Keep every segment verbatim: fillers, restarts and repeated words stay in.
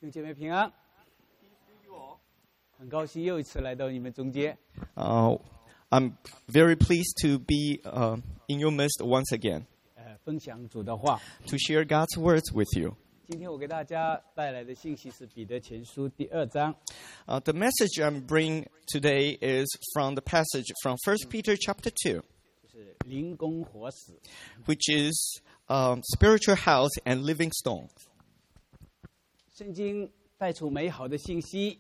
弟兄姐妹平安，很高兴又一次来到你们中间。 Uh, I'm very pleased to be uh, in your midst once again 呃，分享主的话。 to share God's words with you. 今天我给大家带来的信息是彼得前书第二章。 Uh, the message I'm bringing today is from the passage from First Peter chapter two, 就是灵宫活死。 which is um, spiritual house and living stone. 圣经带出美好的信息，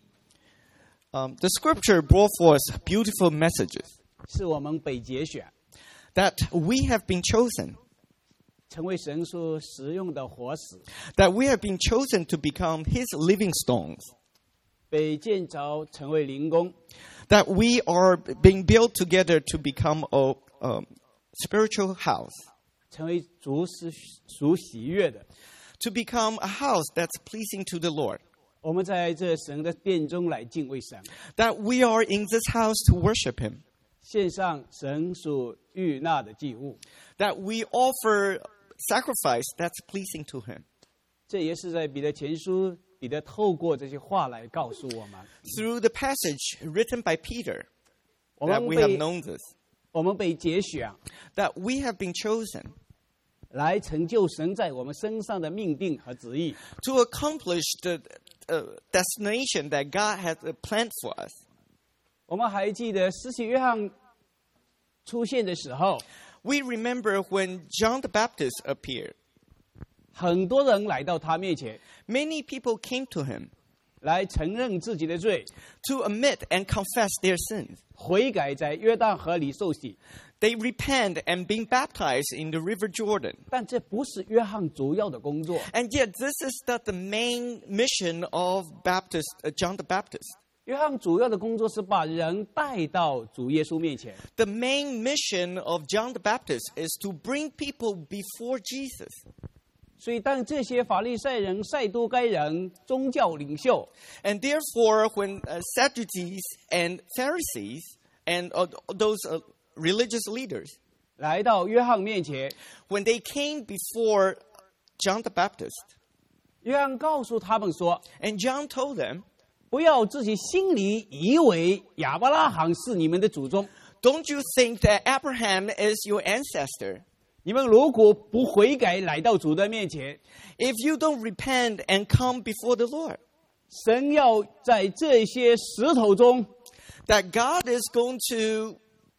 Um, the scripture brought forth beautiful messages 是我们被拣选， that we have been chosen, 成为神所使用的活死， that we have been chosen to become His living stones, 被建造成为灵宫， that we are being built together to become a um, spiritual house, 成为主是属喜悦的。 to become a house that's pleasing to the Lord, 我们在这神的殿中来敬畏神， that we are in this house to worship Him, 献上神所悦纳的祭物。 that we offer sacrifice that's pleasing to Him. 这也是在彼得前书，彼得透过这些话来告诉我们， Through the passage written by Peter, 我 that 们 we have 被 known this, 我们被拣选， that we have been chosen 来成就神在我们身上的命定和旨意。 to accomplish the uh, destination that God has uh, planned for us. 我们还记得施洗约翰出现的时候， We remember when John the Baptist appeared. 很多人来到他面前， Many people came to him 来承认自己的罪， to admit and confess their sins. 悔改，在约旦河里受洗。 They repent and being baptized in the river Jordan. 但这不是约翰主要的工作。 And yet this is not the main mission of Baptist, uh, John the Baptist. 约翰主要的工作是把人带到主耶稣面前。 The main mission of John the Baptist is to bring people before Jesus. 所以，当这些法利赛人、赛都该人、宗教领袖 And therefore, when uh, Sadducees and Pharisees and uh, those uh, religious leaders, 来到约翰面前， when they came before John the Baptist, 约翰告诉他们说 and John told them,：“ 不要自己心里以为亚伯拉罕是你们的祖宗。 don't you think that Abraham is your ancestor? 你们如果不悔改，来到主的面前， If you don't repent and come before the Lord, 神要在这些石头中 that God is going to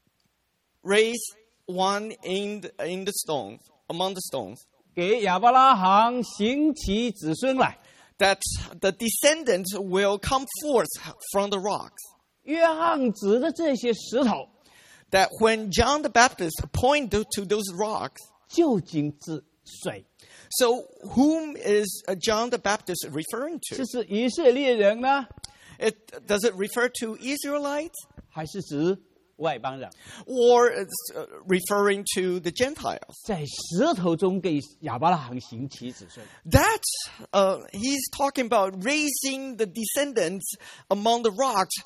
raise one in the, in the stones, among the stones, 给亚伯拉罕兴起子孙来。” that the descendants will come forth from the rocks. 约翰指着这些石头， That when John the Baptist pointed to those rocks, 究竟指谁？ so whom is uh, John the Baptist referring 是 to? 指以色列人呢， It, does it refer to Israelites 还是指外邦人？ or it's, uh, referring to the Gentiles? 在石头中给亚伯拉罕兴起子孙。 That uh, he's talking about raising the descendants among the rocks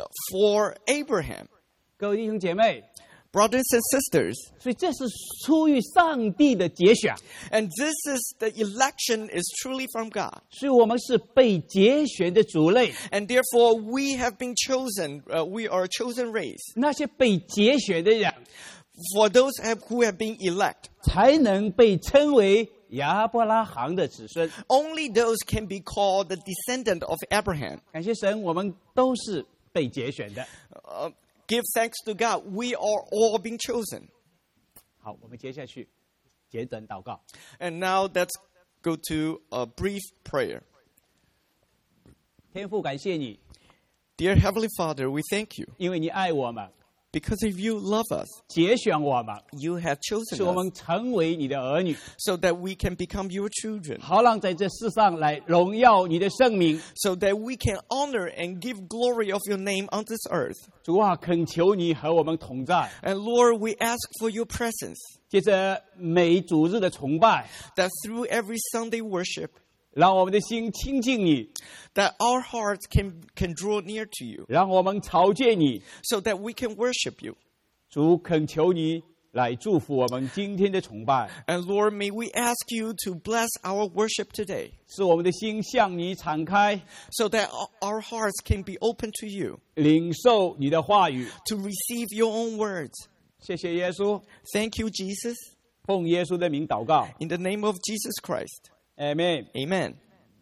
for Abraham. 各位弟兄姐妹， Brothers and sisters, 所以这是出于上帝的节选， and this is the election is truly from God. 所以我们是被节选的族类。 And therefore, we have been chosen. Uh, we are a chosen race. 那些被节选的人， For those have, who have been elect, 才能被称为亚伯拉罕的子孙。 only those can be called the descendant of Abraham. 感谢神，我们都是被节选的。 Uh, give thanks to God. We are all being chosen. 好，我们接下去简短祷告。 And now let's go to a brief prayer. 天父，感谢你， Dear Heavenly Father, we thank you 因为你爱我们， because if you love us, 节选我们， you have 使 chosen 我 us 们成为你的儿女， so that we can become your children, 好让在这世上来荣耀你的圣名。 so that we can honor and give glory of your name on this earth. 主啊，恳求你和我们同在， And Lord, we ask for your presence, 接着每主日的崇拜， that through every Sunday worship, 让我们的心亲近你， that our hearts can, can draw near to you, 让我们朝见你。 so that we can worship you. 主恳求你来祝福我们今天的崇拜， And Lord, may we ask you to bless our worship today 使我们的心向你敞开， so that our hearts can be open to you, 领受你的话语。 to receive your own words. 谢谢耶稣， Thank you, Jesus. 奉耶稣的名祷告 In the name of Jesus Christ. ，Amen。 Amen.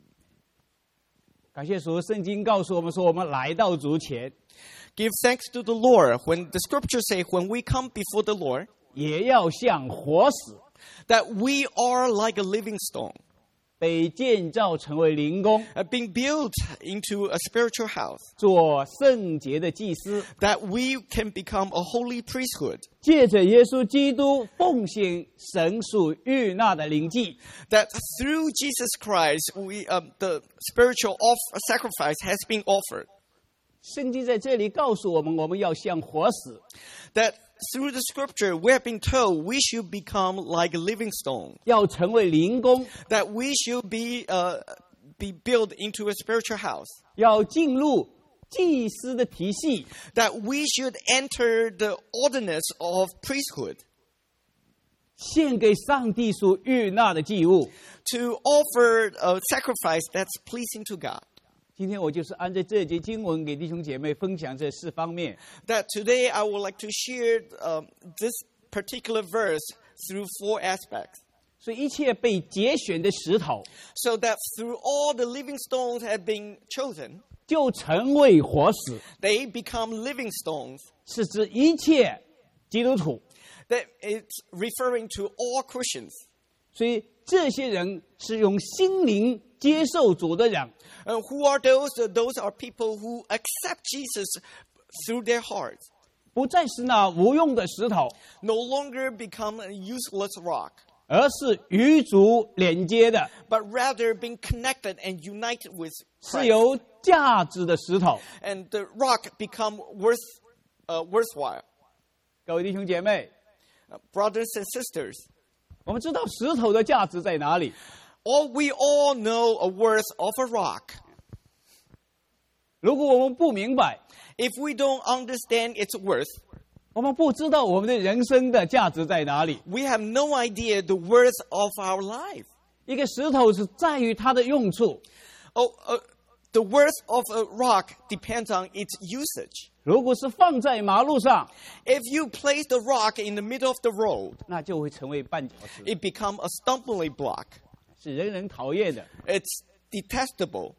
感谢主，圣经告诉我们说，我们来到主前， Give thanks to the Lord. When the scriptures say, when we come before the Lord, 也要像活死， that we are like a living stone, 被建造成为灵宫， uh, being built into a spiritual house, 做圣洁的祭司， that we can become a holy priesthood, 借着耶稣基督奉献神所悦纳的灵祭， that through Jesus Christ, we um, the spiritual off- sacrifice has been offered, 圣经在这里告诉我们，我们要像活死， that through the scripture we have been told we should become like a living stone, 要成为灵宫， that we should be uh, be built into a spiritual house, 要进入祭司的体系， that we should enter the ordinance of priesthood, 献给上帝所悦纳的祭物。 to offer a sacrifice that's pleasing to God. 今天我就是按照这节经文给弟兄姐妹分享这四方面。 That today I would like to share um, this particular verse through four aspects. 所以一切被节选的石头， So that through all the living stones have been chosen, 就成为活死， they become living stones. 是指一切基督徒。 That it's referring to all Christians. 所以这些人是用心灵接受主的人， Uh, who are those? Uh, those are people who accept Jesus through their hearts, 不再是那无用的石头， no longer become a useless rock, 而是与主连接的， but rather being connected and united with 是 Christ. 有价值的石头。 And the rock become worth, uh, worthwhile. 各位弟兄姐妹， Uh, brothers and sisters, 我们知道石头的价值在哪里？ all we all know a worth of a rock. 如果我们不明白， If we don't understand its worth, 我们不知道我们的人生的价值在哪里。 we have no idea the worth of our life. 一个石头是在于它的用处， Oh, uh, the worth of a rock depends on its usage. 如果是放在马路上， If you place the rock in the middle of the road, 那就会成为绊脚石， it becomes a stumbling block. 是人人讨厌的。 It's detestable.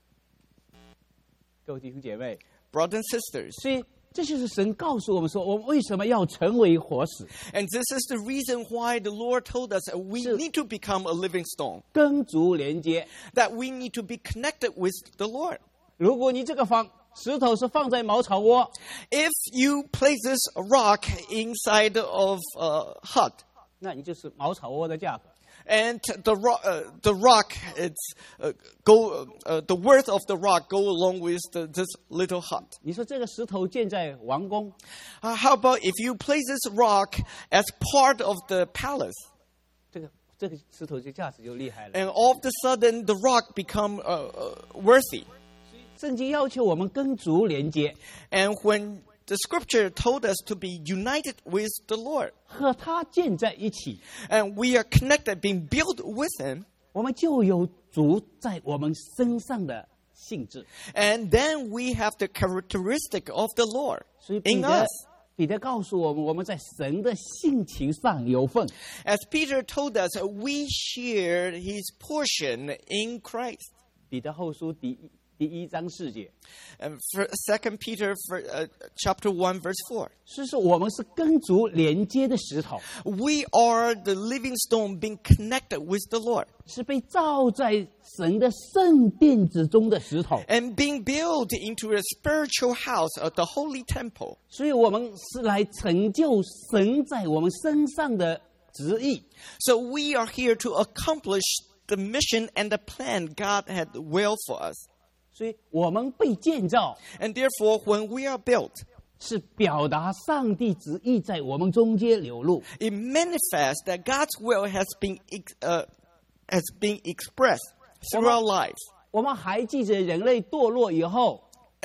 各位弟兄姐妹， Brothers and sisters, 所以这就是神告诉我们说，我们为什么要成为活死， and this is the reason why the Lord told us that we So- need to become a living stone, 跟主连接。 that we need to be connected with the Lord. 如果你这个放石头是放在茅草窝， If you place this rock inside of a hut, 那你就是茅草窝的价格。 and the rock, uh, the rock, it's uh, go, uh, the worth of the rock go along with the, this little hut. 你说这个石头建在王宫， Uh, how about if you place this rock as part of the palace, 这个这个石头的价值就厉害了。 and all of a sudden the rock become uh, uh, worthy? 圣经要求我们跟主连接， And when the scripture told us to be united with the Lord, 和他建在一起， and we are connected, being built with Him, 我们就有主在我们身上的性质。 and then we have the characteristic of the Lord 所以彼 in 得 us. 彼得告诉我们，我们在神的性情上有份。 As Peter told us, we share His portion in Christ. 彼得后书第一第一章四节， And for Second Peter, for, uh, chapter one, verse four. 是说我们是跟主连接的石头， We are the living stone being connected with the Lord 是被造在神的圣殿之中的石头。 and being built into a spiritual house of the holy temple. 所以我们是来成就神在我们身上的旨意。 So we are here to accomplish the mission and the plan God had willed for us. 所以我们被建造， And therefore, when we are built, 是表达上帝旨意在我们中间流露。 it manifests that God's will has been ex- uh, has been expressed through our lives. 我们还记着人类堕落以后，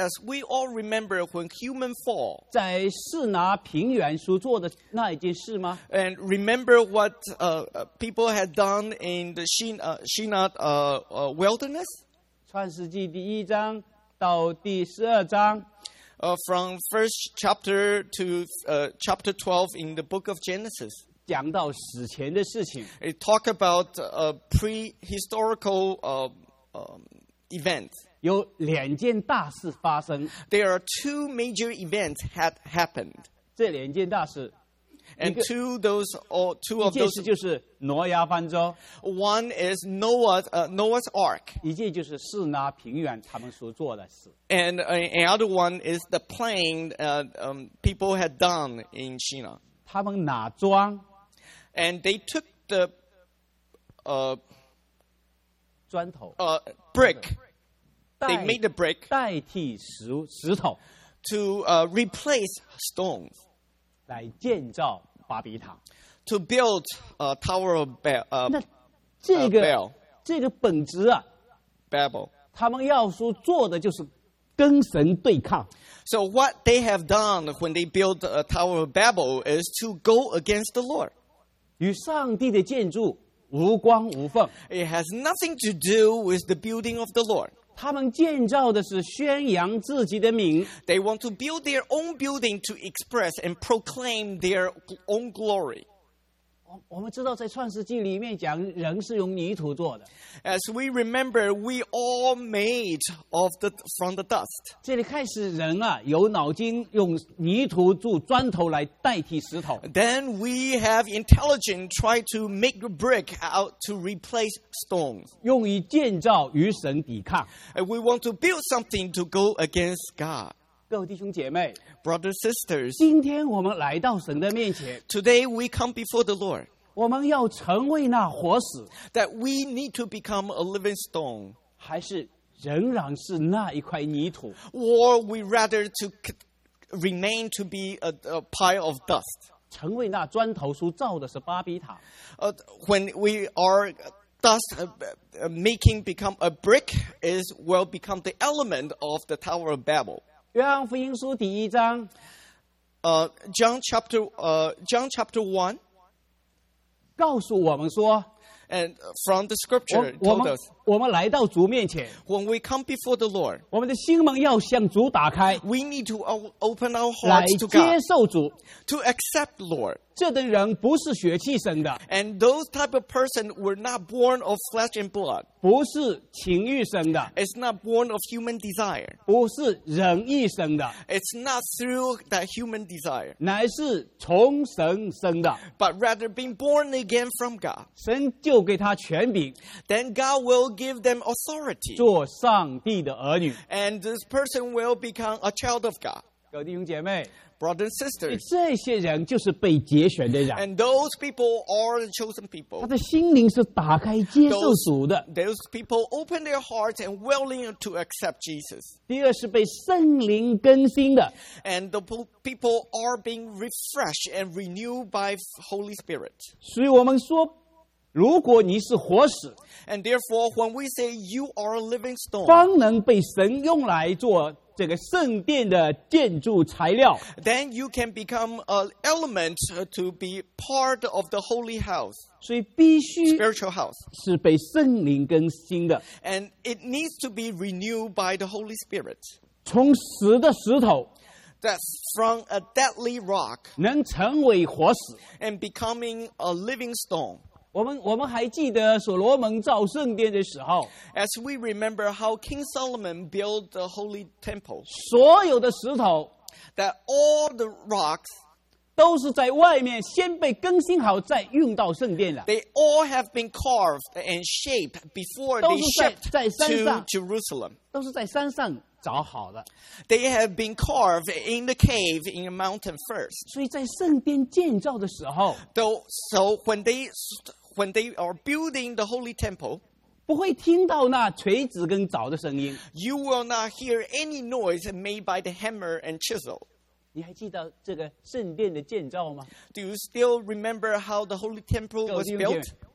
as we all remember when human fall, 在示拿平原所做的那一件事吗？ and remember what uh, uh, people had done in the Shin, uh, Shinar uh, uh, wilderness? 创世纪第一章到第十二章， Uh, from first chapter to uh, chapter twelve in the book of Genesis. 讲到史前的事情， It talk about uh, prehistorical uh, um, events. 有两件大事发生。 There are two major events had happened, 这两件大事， and two those or two 一 of 件 those. 事就是挪亚方舟， One is Noah's uh, Noah's Ark, 一件就是示拿平原他们所做的事。 and uh, another one is the plain uh, um, people had done in Shinar. 他们拿桩 And they took the uh, 砖头 uh, brick. They 代 made the brick 代替石石头 to uh, replace stones 来建造巴比塔。 to build a Tower of Ba- uh, 那这 uh, 个 Babel. 这个本质啊， Babel. 他们要所做的就是跟神对抗。 So what they have done when they built a Tower of Babel is to go against the Lord. 与上帝的建筑无光无缝， It has nothing to do with the building of the Lord. 他们建造的是宣扬自己的名， They want to build their own building to express and proclaim their own glory. 我我们知道，在创世纪里面讲，人是用泥土做的。 As we remember, we all made of the from the dust. 这里开始人啊有脑筋，用泥土做砖头来代替石头。 Then we have intelligence try to make a brick out to replace stones. 用于建造与神抵抗。 And we want to build something to go against God. 各位弟兄姐妹， Brothers, sisters, 今天我们来到神的面前， today we come before the Lord 我们要成为那活石， that we need to become a living stone, 还是仍然是那一块泥土？ or we rather to c- remain to be a, a pile of dust. 成为那砖头所造的是巴比塔。 Uh, when we are dust uh, uh, making become a brick is will become the element of the Tower of Babel. 约翰福音书第一章 Uh, John chapter uh, John chapter one, 告诉我们说， and from the 我 scripture 我 told 们 us 我们来到主面前， when we come before the Lord, 我们的心门要向主打开， we need to o- open our 来 hearts to 接 God, 受主。 to accept Lord. 这的人不是血气生的， And those type of person were not born of flesh and blood. 不是情欲生的， It's not born of human desire. 不是仁义生的， It's not through that human desire, 乃是从神生的。 but rather being born again from God. 神就给他权柄， Then God will give them authority, 做上帝的儿女。 and this person will become a child of God. 各位弟兄姐妹， Brothers and sisters, 这些人就是被节选的人， and those people are the chosen 他 people. 的心灵是打开接受主的。 Those people open their hearts and willing to accept Jesus. 第二是被圣灵更新的， And the po- people are being refreshed and renewed by Holy Spirit. 所以我们说，如果你是活石， And therefore, when we say you are a living stone, 方能被神用来做这个圣殿的建筑材料。 then you can become an element uh, to be part of the holy house, 所以必须 spiritual house. 是被圣灵更新的。 And it needs to be renewed by the Holy Spirit. 从死的石头 That's from a deadly rock 能成为活石。 and becoming a living stone. 我们我们还记得所罗门造圣殿的时候， As we remember how King Solomon built the holy temple, 所有的石头 that all the rocks, 都是在外面先被更新好，再运到圣殿了。 they all have been carved and shaped before 都 they 是在- shipped 在山上。 to Jerusalem. 都是在山上找好的， They have been carved in the cave in a mountain first. 所以在圣殿建造的时候， Though, so when they when they are building the holy temple, 不会听到那锤子跟凿的声音。 you will not hear any noise made by the hammer and chisel. 你还记得这个圣殿的建造吗？ Do you still remember how the holy temple 各位 was 弟兄姐妹 built?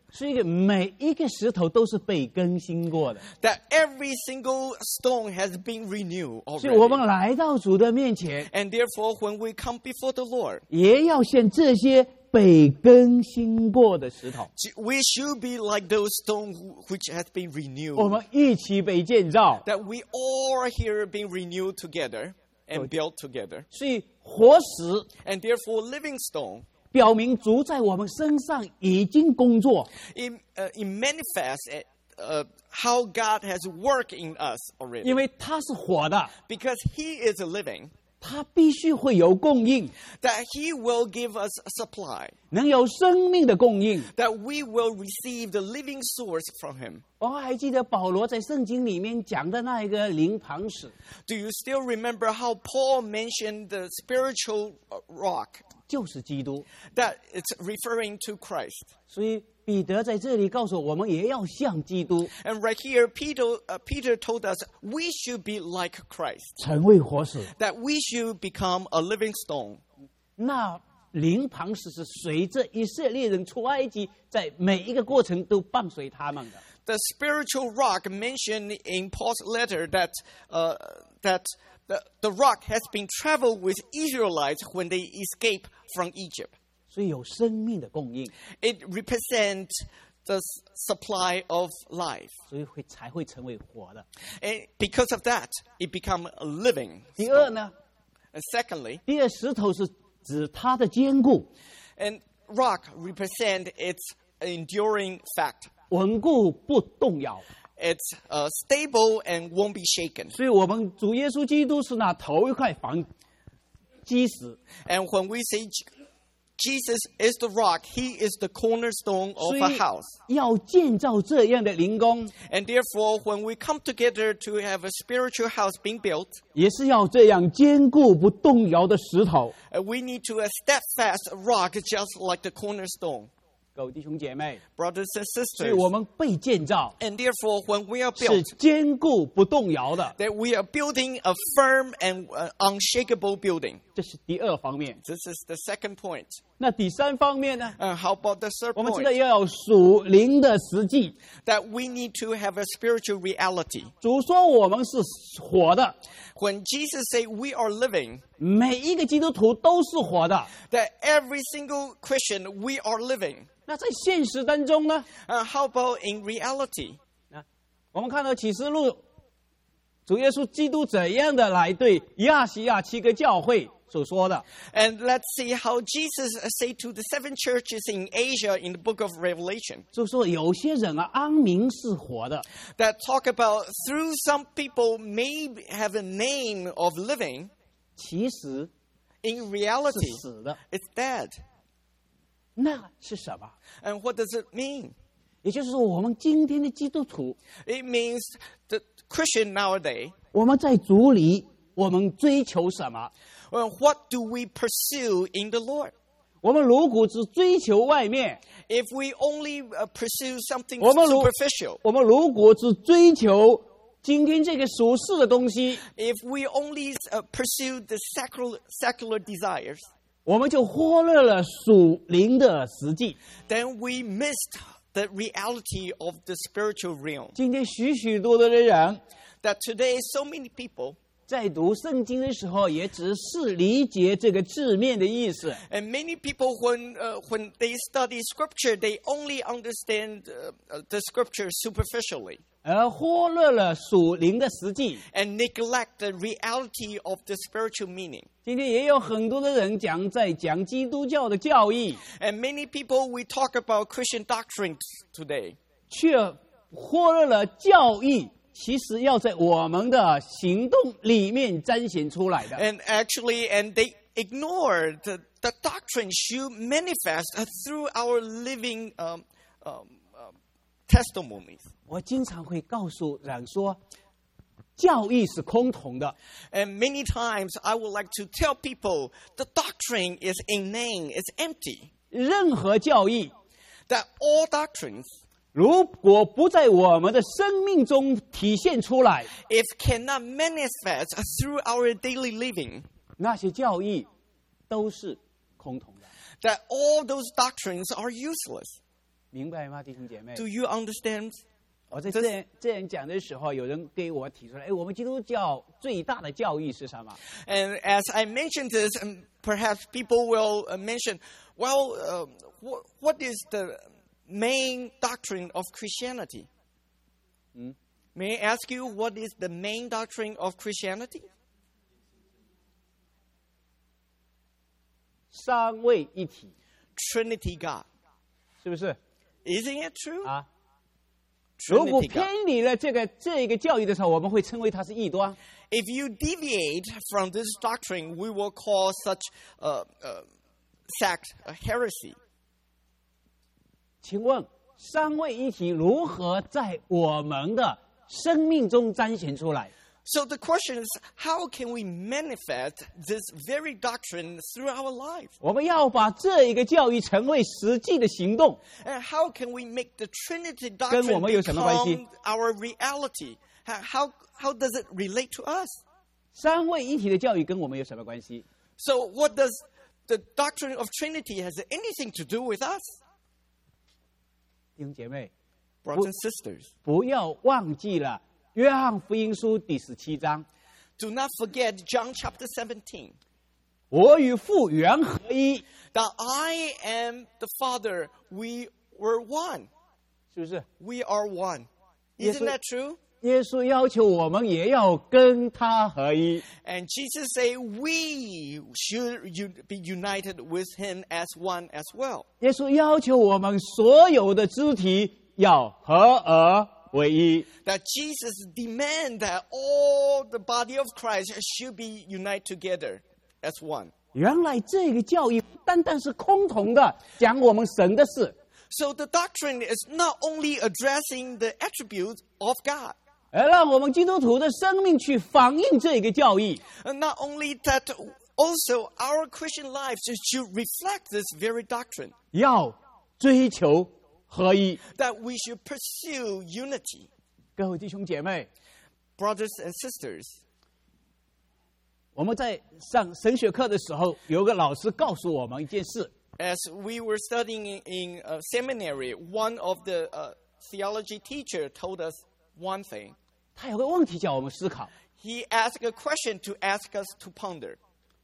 是一个每一个石头都是被更新过的。 That every single stone has been renewed 所以我们 already. 来到主的面前， And therefore, when we come before the Lord, 也要像这些被更新过的石头， we should be like those stones which has been 我 renewed. 们一起被建造。 That we all are here being renewed together and built together. 所以活石 And therefore, living stone, 表明主在我们身上已经工作， it, uh, it manifests uh, how God has worked in us 因 already. 为它是活的， Because He is a living, 它必须会有供应， that He will give us a supply, 能有生命的供应。 that we will receive the living source from Him. 我还记得保罗在圣经里面讲的那一个灵磐石， Do you still remember how Paul mentioned the spiritual uh, rock? 就是基督。 That it's referring to Christ. 所以彼得在这里告诉我们，也要像基督， And right here, Peter, uh, Peter told us we should be like Christ, 成为活石。 that we should become a living stone. 那灵磐石是随着以色列人出埃及，在每一个过程都伴随他们的。 The spiritual rock mentioned in Paul's letter that uh, that the, the rock has been traveled with Israelites when they escape from Egypt. 所以有生命的供应， It represents the s- supply of life. 所以会才会成为活的。 And because of that, it become a living 第二 stone. 呢， And secondly, 第二石头是指它的坚固、 and rock represent its enduring fact. 稳固不动摇。 It's uh, stable and won't be shaken. 所以我们主耶稣基督是那头一块房基石， And when we say J- Jesus is the rock, He is the cornerstone 所 of 以 a house. 要建造这样的灵宫， And therefore, when we come together to have a spiritual house being built, 也是要这样坚固不动摇的石头。 uh, we need to a steadfast rock just like the cornerstone. 各位弟兄姐妹， Brothers and 所以 sisters. 我们被建造 And therefore, when we are 是 built, 坚固不动摇的， that we are building a firm and uh, unshakable building. 这是第二方面。 This is the second point. 那第三方面呢？ Uh, how about the third 我们知道 point? 要有属灵的实际。 That we need to have a spiritual reality. 主说我们是活的， When Jesus said we are living, 每一个基督徒都是活的。 that every single Christian, we are living. 那在现实当中呢？ Uh, how about in reality? 啊，我们看到启示录，主耶稣基督怎样的来对亚细亚七个教会所说的。 And let's see how Jesus said to the seven churches in Asia in the book of Revelation. 就说有些人啊，安民是活的， That talk about through some people may have a name of living. 其实 In 是 reality, 死的。 it's dead. 那是什么？ And what does it mean? 也就是说，我们今天的基督徒， It means the Christian nowadays, 我们在主里，我们追求什么？ well, what do we pursue in the Lord? 我们如果只追求外面， If we only uh, pursue something 我们如 superficial, 我们如果只追求今天这个属世的东西， if we only uh, pursue the secular, secular desires, 我们就忽略了属灵的实际。 then we missed the reality of the spiritual realm. 今天许许多多的人 That today, so many people, 在读圣经的时候，也只是理解这个字面的意思， and many people, when uh, when they study scripture, they only understand uh, uh, the scripture superficially 而忽略了属灵的实际。 and neglect the reality of the spiritual meaning. 今天也有很多的人讲在讲基督教的教义， And many people, we talk about Christian doctrines today, 却忽略了教义其实要在我们的行动里面彰显出来的。 and actually, and they ignore the, the doctrine should manifest uh, through our living um, um, um, testimonies. 我经常会告诉人说，教义是空洞的， And many times I would like to tell people the doctrine is inane, it's empty. 任何教义 That all doctrines, 如果不在我们的生命中体现出来， if cannot manifest through our daily living, 那些教义都是空洞的。 that all those doctrines are useless. 明白吗，弟兄姐妹？ Do you understand? 我在这样这样讲的时候，有人给我提出来，哎，我们基督教最大的教义是什么？ And as I mentioned this, um, perhaps people will uh, mention, well, uh, wh- what is the main doctrine of Christianity? Hmm? May I ask you, what is the main doctrine of Christianity? 三位一体， Trinity God. 是不是 Isn't it true? 啊？如果 Trinity God. 偏离了这个这个教义的时候，我们会称为它是异端。 If you deviate from this doctrine, we will call such uh, uh, sect a heresy. 请问三位一体如何在我们的生命中彰显出来？ So the question is, how can we manifest this very doctrine through our life? 我们要把这一个教义成为实际的行动。 And how can we make the Trinity 跟 doctrine 我们有什么关系？ become our reality? How, how, how does it relate to us? 三位一体的教育跟我们有什么关系？ So what does the doctrine of Trinity has anything to do with us? 弟兄姐妹， Brothers and sisters, 不要忘记了约翰福音书第十七章， do not forget John chapter seventeen. 我与父原合一， That I am the Father, we were one. 是不是？ We are one. Yes, Isn't we- that true? 耶稣要求我们也要跟他合一。 And Jesus say we should u- be united with him as one as well. 耶稣要求我们所有的肢体要合而为一。 That Jesus demand that all the body of Christ should be united together as one. 原来这个教义不单单是空洞的讲我们神的事， So the doctrine is not only addressing the attributes of God, 而让我们基督徒的生命去反映这个教义。 and not only that, also our Christian lives should reflect this very doctrine. 要追求合一。 That we should pursue unity. 各位弟兄姐妹， Brothers and sisters, 我们在上神学课的时候，有个老师告诉我们一件事： as we were studying in, in uh, seminary, one of the uh, theology teacher told us one thing. 他有个问题叫我们思考。 He asked a question to ask us to ponder.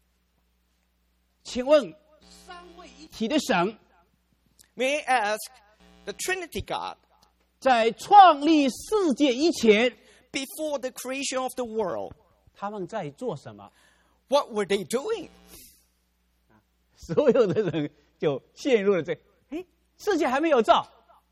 请问，三位一体的神 May I ask, the Trinity God, 在创立世界以前， before the creation of the world, 他们在做什么？ what were they doing? 所有的人就陷入了这，哎，世界还没有造，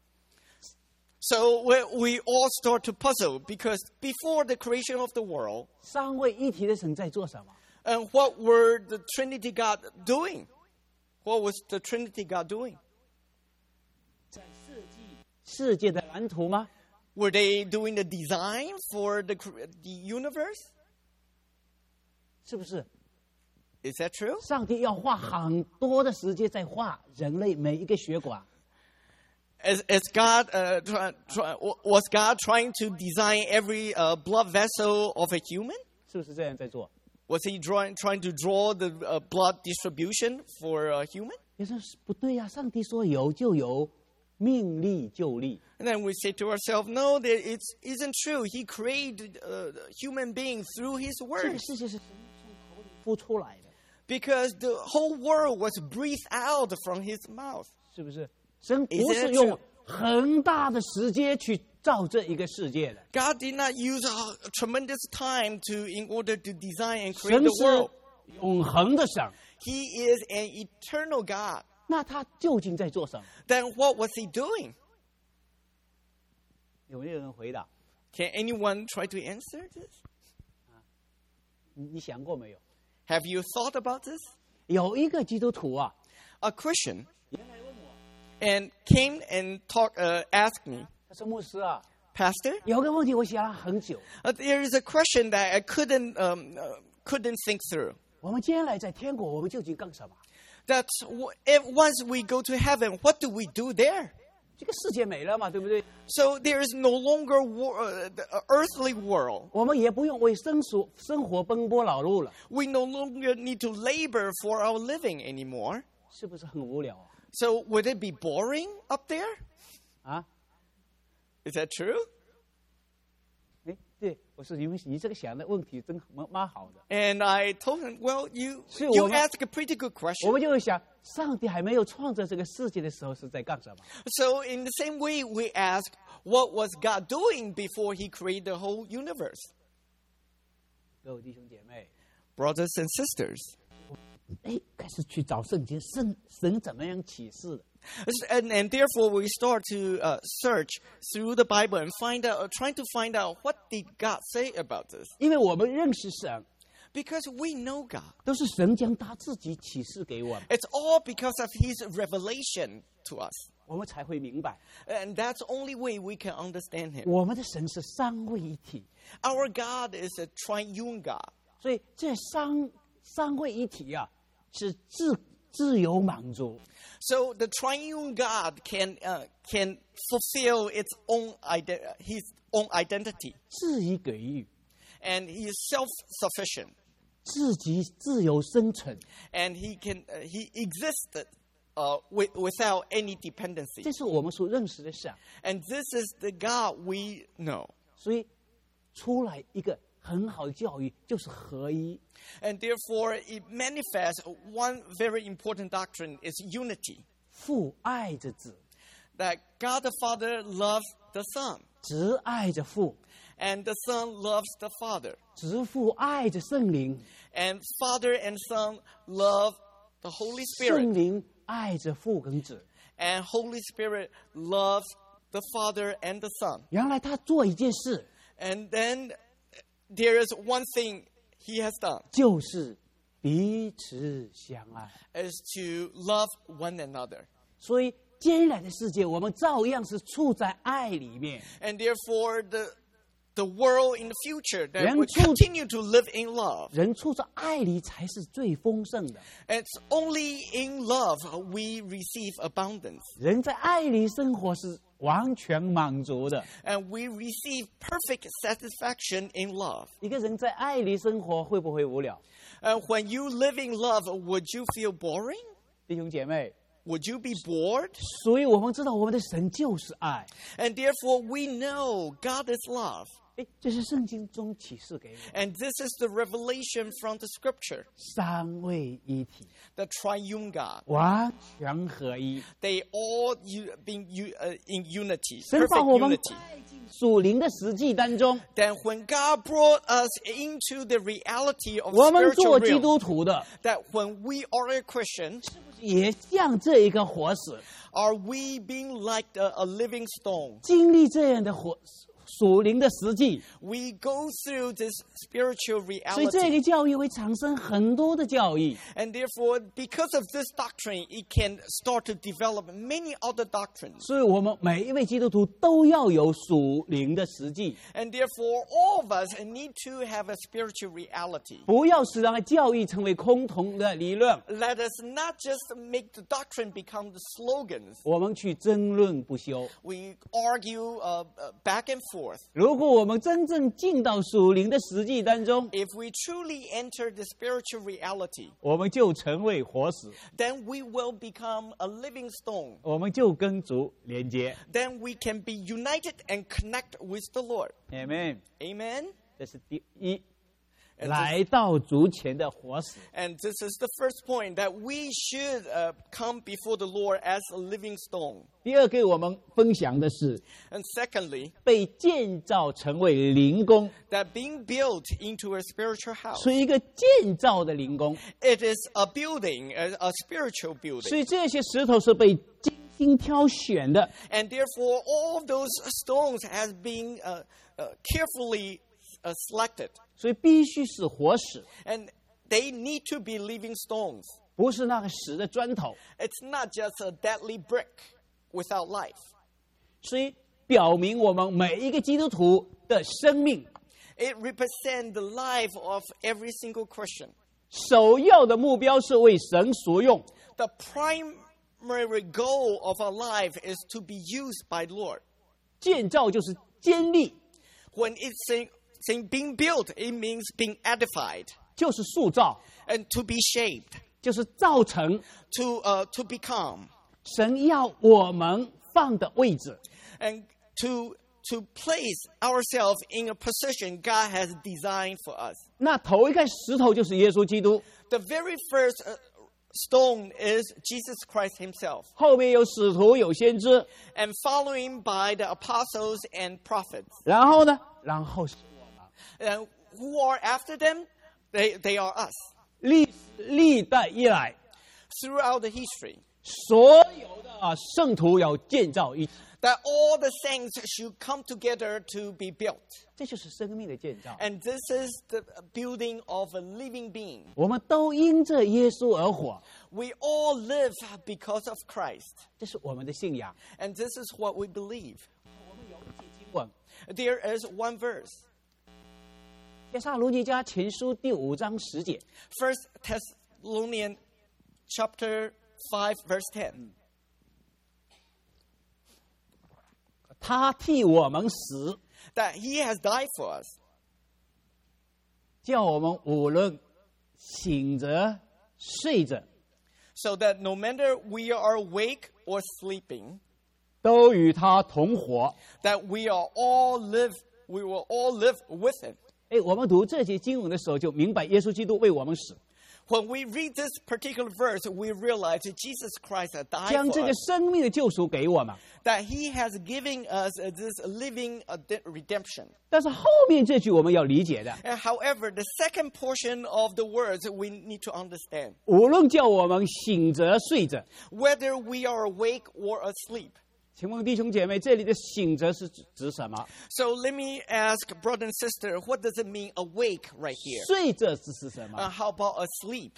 So we, we all start to puzzle because before the creation of the world, 三位一体的神在做什么？ and what were the Trinity God doing? What was the Trinity God doing? 在设计世界的蓝图吗？ Were they doing the design for the, cre- the universe? 是不是？ Is that true? 上帝要花很多的时间在画人类每一个血管， As, as God, uh, try, try, was God trying to design every uh, blood vessel of a human? 是不是这样在做？ Was he drawing, trying to draw the uh, blood distribution for a human? 有时候不对呀、上帝说有就有，命立就立。 And then we say to ourselves, no, that it isn't true. He created a human being through his 这个 words 世界是神从口里孵出来的， because the whole world was breathed out from his mouth. 是不是？神 Is 不 it 是用 true? 很大的时间去造这一个世界的， God did not use a tremendous time to in order to design and create 神 the 是 world. 永恒的神。 He is an eternal God. 那他究竟在做什么？ Then what was he doing? 有没有人回答？ Can anyone try to answer this? 你你想过没有？ Have you thought about this? 有一个基督徒啊， A Christian and came and talk, uh, asked me, 他说牧师啊， Pastor, 有个问题我想了很久。 uh, there is a question that I couldn't um, uh, couldn't think through. 我们将来在天国，我们究竟干什么？ That w- if once we go to heaven, what do we do there? 这个世界没了嘛，对不对？ So there is no longer war, uh, the earthly world. 我们也不用为生活生活奔波劳碌了， We no longer need to labor for our living anymore. 是不是很无聊啊？ So would it be boring up there? 啊， Is that true? 哎，对，我说你们你这个想的问题真蛮蛮好的。 And I told him, well, you 是 you 我们- ask a pretty good 我 question. 们就会想，上帝还没有创造这个世界的时候是在干什么？ So in the same way, we ask, what was God doing before he created the whole universe? 各位弟兄姐妹， Brothers and sisters. 哎，开始去找圣经，神神怎么样启示的？ And, and therefore, we start to uh, search through the Bible and find out, uh, trying to find out what did God say about this. 因为我们认识神， Because we know God. 都是神将他自己启示给我们， It's all because of his revelation to us. 我们才会明白， And that's the only way we can understand him. 我们的神是三位一体。 Our God is a triune God. 所以这三三位一体啊，是自自由满足。 So the triune God can uh, can fulfill its own ide- his own identity, 自己给予， and he is self-sufficient, 自己自由生存， and he can uh, he existed uh, with, without any dependency. 这是我们所认识的神。 And this is the God we know. 所以出来一个很好的教育，就是合一。 And therefore, it manifests one very important doctrine is unity. 父爱着子， That God the Father loves the Son, 子爱着父， and the Son loves the Father, 子父爱着圣灵， and Father and Son love the Holy 圣 Spirit, 灵爱着父跟子。 and Holy Spirit loves the Father and the Son. 原来他做一件事， And then there is one thing he has done, 就是彼此相爱。 is to love one another. 所以将来的世界，我们照样是处在爱里面。 And therefore, the the world in the future that 人 will 处- continue to live in love. 人处在爱里才是最丰盛的。 It's only in love we receive abundance. 人在爱里生活是完全满足的。 And we receive perfect satisfaction in love. 一个人在爱里生活会不会无聊？ And when you live in love, would you feel boring? 弟兄姐妹， Would you be bored? 所以我们知道我们的神就是爱。 And therefore, we know God is love. 诶，这是圣经中启示给我， And this is the revelation from the scripture. 三位一体， The triune God. 完全合一。 They all u- being u- uh, in unity, 神把 perfect 我们 unity. 带进属灵的实际当中， Then when God brought us into the reality of 我们 spiritual 做基 realm, 督徒的， that when we are a Christian, 也像这一个活死， are we being like a, a living stone? 经历这样的活属灵的实际， We go through this spiritual 所以这 reality. 个教育会产生很多的教义。 And therefore, because of this doctrine, it can start to develop many other doctrines. 所以我们每一位基督徒都要有属灵的实际， And therefore, all of us need to have a spiritual reality. 不要使那教义成为空洞的理论。 Let us not just make the doctrine become the slogans. 我们去争论不休。 We argue uh, uh, back and forth. 如果我们真正进到属灵的实际当中， If we truly enter the spiritual reality, 我们就成为活死， then we will become a living stone. 我们就跟主连接。 Then we can be united and connect with the Lord. Amen。 Amen? 这是第一， And 来到主前的活死。 And this is the first point, that we should uh, come before the Lord as a living stone. 第二个我们分享的是 And secondly, 被建造成为灵宫， that being built into a spiritual house, 是一个建造的灵宫。 it is a building, a, a spiritual 所 building. 以这些石头是被精心挑选的， And therefore, all of those stones has been uh, uh, carefully uh, selected. 所以必须是活死， And they need to be living stones. 不是那个死的砖头。 It's not just a deadly brick without life. 所以表明我们每一个基督徒的生命 It represents the life of every single Christian. 首要的目标是为神所用。 The primary goal of our life is to be used by the Lord. 建造就是建立， When it's saying, saying being built, it means being edified 就是塑造， and to be shaped, 就是造成， to uh, to become. 神要我们放的位置。 And to, to place ourselves in a position God has designed for us. 那头一块石头就是耶稣基督， The very first uh, stone is Jesus Christ himself, 后面有使徒有先知， and following by the apostles and prophets. 然后呢，然后是我们。 And who are after them? They, they are us. 历历代以来， Throughout the history, 所有的啊圣徒要建造一起， that all the saints should come together to be built. 这就是生命的建造。 And this is the building of a living being. 我们都因着耶稣而活， We all live because of Christ. 这是我们的信仰。 And this is what we believe. 我们有一节经文， There is one verse. 帖撒罗尼迦前书第五章十节， First Thessalonians chapter five, verse ten. 他替我们死， That he has died for us, 叫我们无论醒着睡着， so that no matter we are awake or sleeping, 都与他同活。 that we are all live, we will all live with him. 哎，我们读这节经文的时候，就明白耶稣基督为我们死， When we read this particular verse, we realize that Jesus Christ has died 将 for 这个 us, 生命的救赎给我们。 that he has given us this living redemption. 但是后面这句我们要理解的， And however, the second portion of the words we need to understand, 无论叫我们醒着睡着， whether we are awake or asleep. 请问弟兄姐妹，这里的醒着是指指什么？ So let me ask brother and sister, what does it mean awake right here? 睡着是是什 Uh, 么？ how about asleep?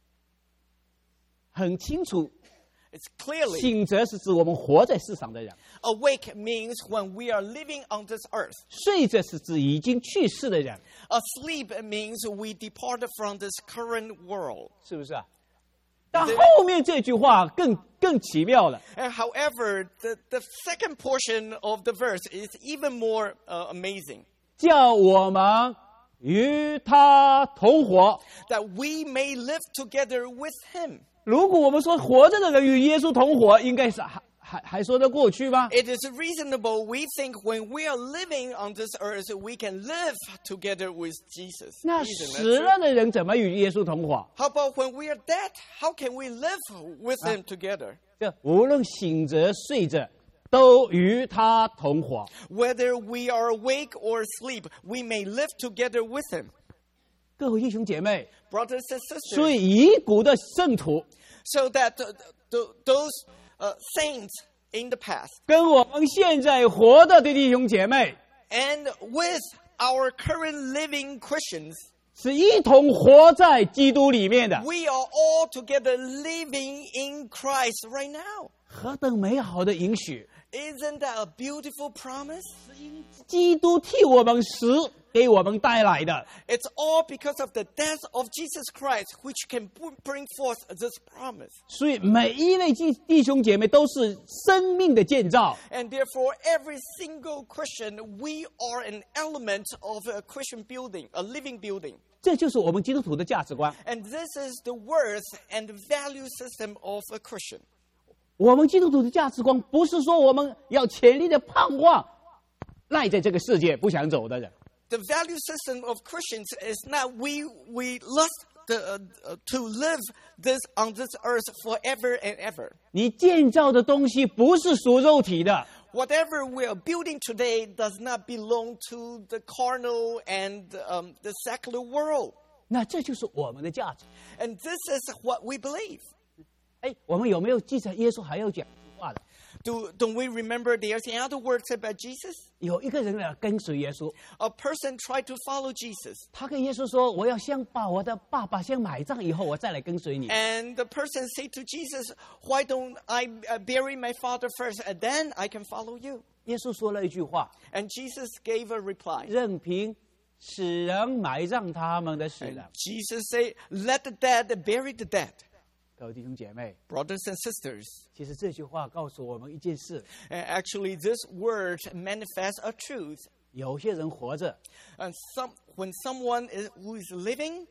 很清楚， It's clearly 醒着是指我们活在世上的人， awake means when we are living on this earth. 睡着是指已经去世的人， Asleep means we departed from this current world. 是不是啊？但后面这句话更更奇妙了， And however, the, the second portion of the verse is even more uh, amazing. 叫我们与他同活。 That we may live together with him. 如果我们说活着的人与耶稣同活，应该是还还还说得过去吗？ It is reasonable, we think, when we are living on this earth, we can live together with Jesus. 那 Isn't that 死 true? 了的人怎么与耶稣同活？ How about when we are dead? How can we live with him together? 这无论醒着睡着，都与他同活。 Whether we are awake or asleep, we may live together with him. 各位弟兄姐妹， Brothers and sisters, 所以遗骨的圣徒 so that the, the, those uh, saints in the past 跟我们现在活着的弟兄姐妹， and with our current living Christians, 是一同活在基督里面的。 we are all together living in Christ right now. 何等美好的应许！ Isn't that a beautiful promise? 基督替我们死，给我们带来的。 It's all because of the death of Jesus Christ, which can bring forth this promise. 所以每一位弟弟兄姐妹都是生命的建造。 And therefore, every single Christian, we are an element of a Christian building, a living building. 这就是我们基督徒的价值观。 And this is the worth and value system of a Christian. 我们基督徒的价值观不是说我们要全力的盼望赖在这个世界不想走的人。 The value system of Christians is not we we lust the, uh, uh, to live this on this earth forever and ever. 你建造的东西不是属肉体的， Whatever we are building today does not belong to the carnal and um, the secular world. 那这就是我们的价值。 And this is what we believe. 哎，我们有没有记得耶稣还要讲一句话的？ Do, don't we remember there's another word said by Jesus? 有一个人来跟随耶稣， A person tried to follow Jesus. 他跟耶稣说：“我要先把我的爸爸先埋葬，以后我再来跟随你。” And the person said to Jesus, why don't I uh, bury my father first and then I can follow you? 耶稣说了一句话 And Jesus gave a reply.：“ 任凭死人埋葬他们的死人。 Jesus said, let the dead bury the dead. ” 各位弟兄姐妹， Brothers and sisters, 其实这句话告诉我们一件事： and actually this word manifests a truth. 有些人活着， And some, when someone is, who is living,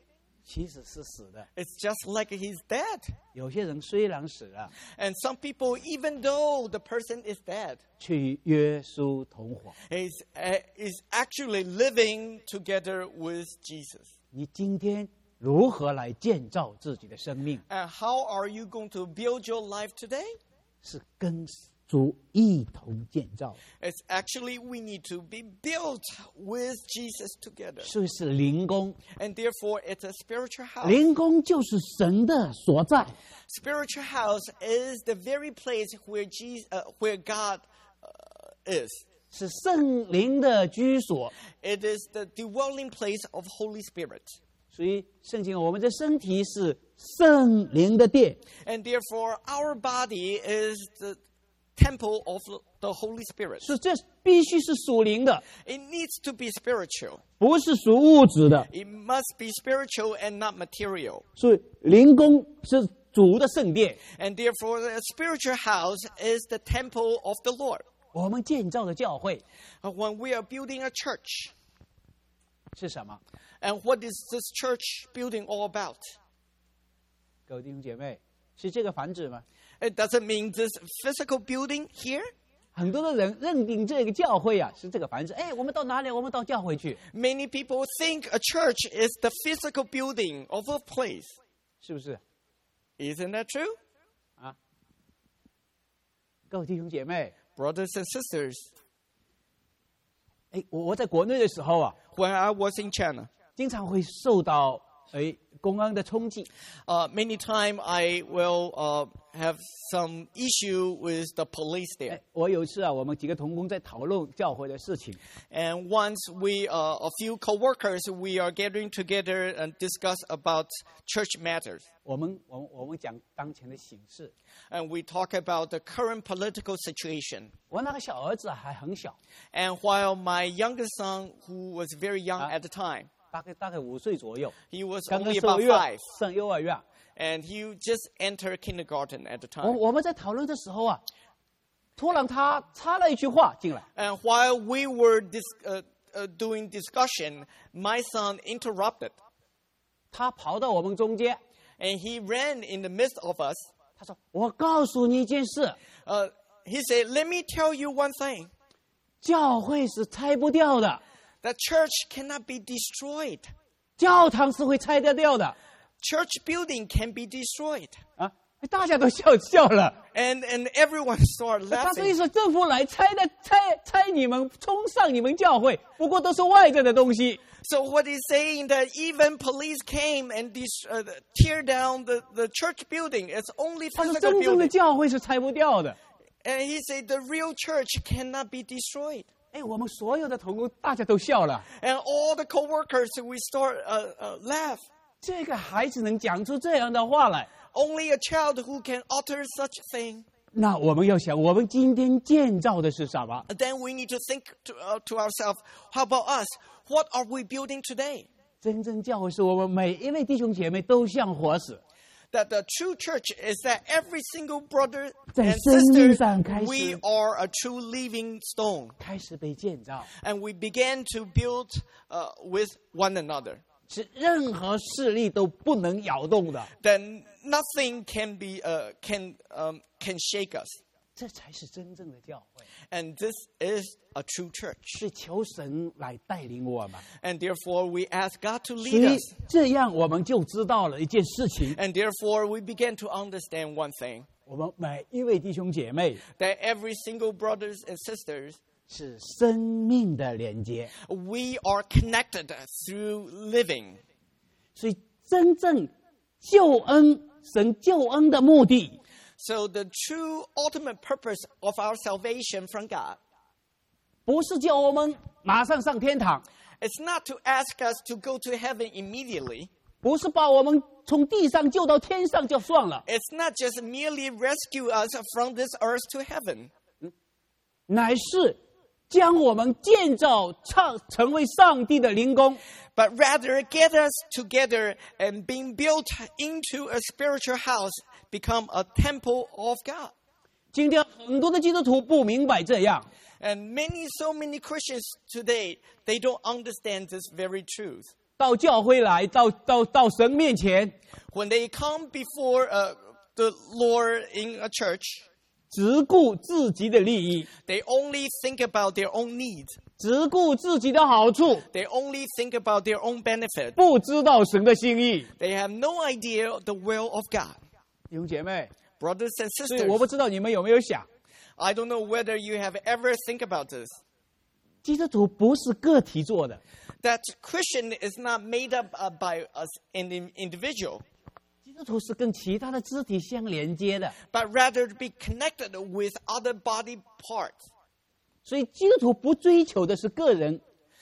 其实是死的。 It's just like he's dead. 有些人虽然死了， And some people, even though the person is dead, 却与耶稣同活。 is, uh, is actually living together with Jesus. 你今天如何来建造自己的生命？ And how are you going to build your life today? 是跟主一同建造， It's actually we need to be built with Jesus together. 所以是灵宫。 And therefore, it's a spiritual house. 灵宫就是神的所在， Spiritual house is the very place where Jesus, uh, where God uh, is. 是圣灵的居所。 It is the dwelling place of Holy Spirit. 所以圣经我们的身体是圣灵的殿， And therefore, our body is the temple of the Holy Spirit. 所以这必须是属灵的， It needs to be spiritual. 不是属物质的。 It must be spiritual and not material. 所以灵宫是主的圣殿， And therefore, the spiritual house is the temple of the Lord. 我们建造的教会 Uh, When we are building a church, 是什么？ and what is this church building all about? 各位弟兄姐妹，是这个房子吗？ It doesn't mean this physical building here. 很多的人认定这个教会啊是这个房子。哎，我们到哪里？我们到教会去， Many people think a church is the physical building of a place. 是不是？ Isn't that true? 各位弟兄姐妹， Brothers and sisters, 哎，我我在国内的时候啊， when I was in China, 经常会受到哎公安的冲击。 uh, many times I will uh, have some issue with the police 哎 there. 我有一次啊，我们几个同工在讨论教会的事情， And once we, uh, a few co-workers, we are gathering together and discuss about church matters. 我们我们我们讲当前的形势。 And we talk about the current political situation. 我那个小儿子还很小， And while my youngest son, who was very young Ah. at the time, 大概大概五岁左右， he was 刚刚 only 受 about 幼 five. 上幼儿园。 And he just entered kindergarten at the 我 time. 我们在讨论的时候啊，突然他插了一句话进来， And while we were dis- uh, uh, doing discussion, my son interrupted. 他跑到我们中间， And he ran in the midst of us. 他说：“我告诉你一件事， Uh, he said, let me tell you one thing. 教会是拆不掉的， The church cannot be destroyed. 教堂是会拆掉掉的。 Church building can be destroyed. ” 啊，大家都笑笑了。 And, and everyone started 他所以 laughing. 说，政府来拆的拆拆你们，冲上你们教会，不过都是外在的东西。 So what he's saying that even police came and dis- uh, tear down the, the church building. It's only 他说， physical 真正的 building. 教会是拆不掉的。 And he said the real church cannot be destroyed. 哎，我们所有的同工大家都笑了。 And all the co-workers, we start uh, uh, laugh. 这个孩子能讲出这样的话来， Only a child who can utter such a thing. 那我们要想，我们今天建造的是什么？ Then we need to think to, uh, to ourselves, how about us? What are we building today? 真正教会是我们每一位弟兄姐妹都像活死， That the true church is that every single brother 在 and 生命 sister, 上开始 we are a true living stone. 开始被建造， And we began to build uh, with one another. 是任何势力都不能摇动的， Then nothing can be uh, can um, can shake us. 这才是真正的教会。 And this is a true church. 是求神来带领我们， And therefore we ask God to 所 lead 以 us. 这样我们就知道了一件事情： And therefore we began to understand one thing, 我们每一位弟兄姐妹 that every single brothers and sisters, 是生命的连接， we are connected through living. 所以真正救恩，神救恩的目的。 So the true ultimate purpose of our salvation from God, 不是叫我们马上上天堂， it's not to ask us to go to heaven immediately. 不是把我们从地上救到天上就算了， It's not just merely rescue us from this earth to heaven, 乃是将我们建造成成为上帝的灵宫， but rather get us together and being built into a spiritual house, become a temple of God. 今天很多的基督徒不明白这样， And many, so many Christians today, they don't understand this very truth. 到教会来，到到到神面前， When they come before uh, the Lord in a church, 只顾自己的利益， they only think about their own needs. 只顾自己的好处， They only think about their own benefit. 不知道神的心意。 They have no idea the will of God. 弟兄姐妹， Brothers and 所以我 sisters, 不知道你们有没有想， I don't know whether you have ever think about this. 基督徒不是个体做的， That Christian is not made up uh, by us an in- individual, 基督徒是跟其他的肢体相连接的。 but rather to be connected with other body parts. 所以基督徒不追求的是个人，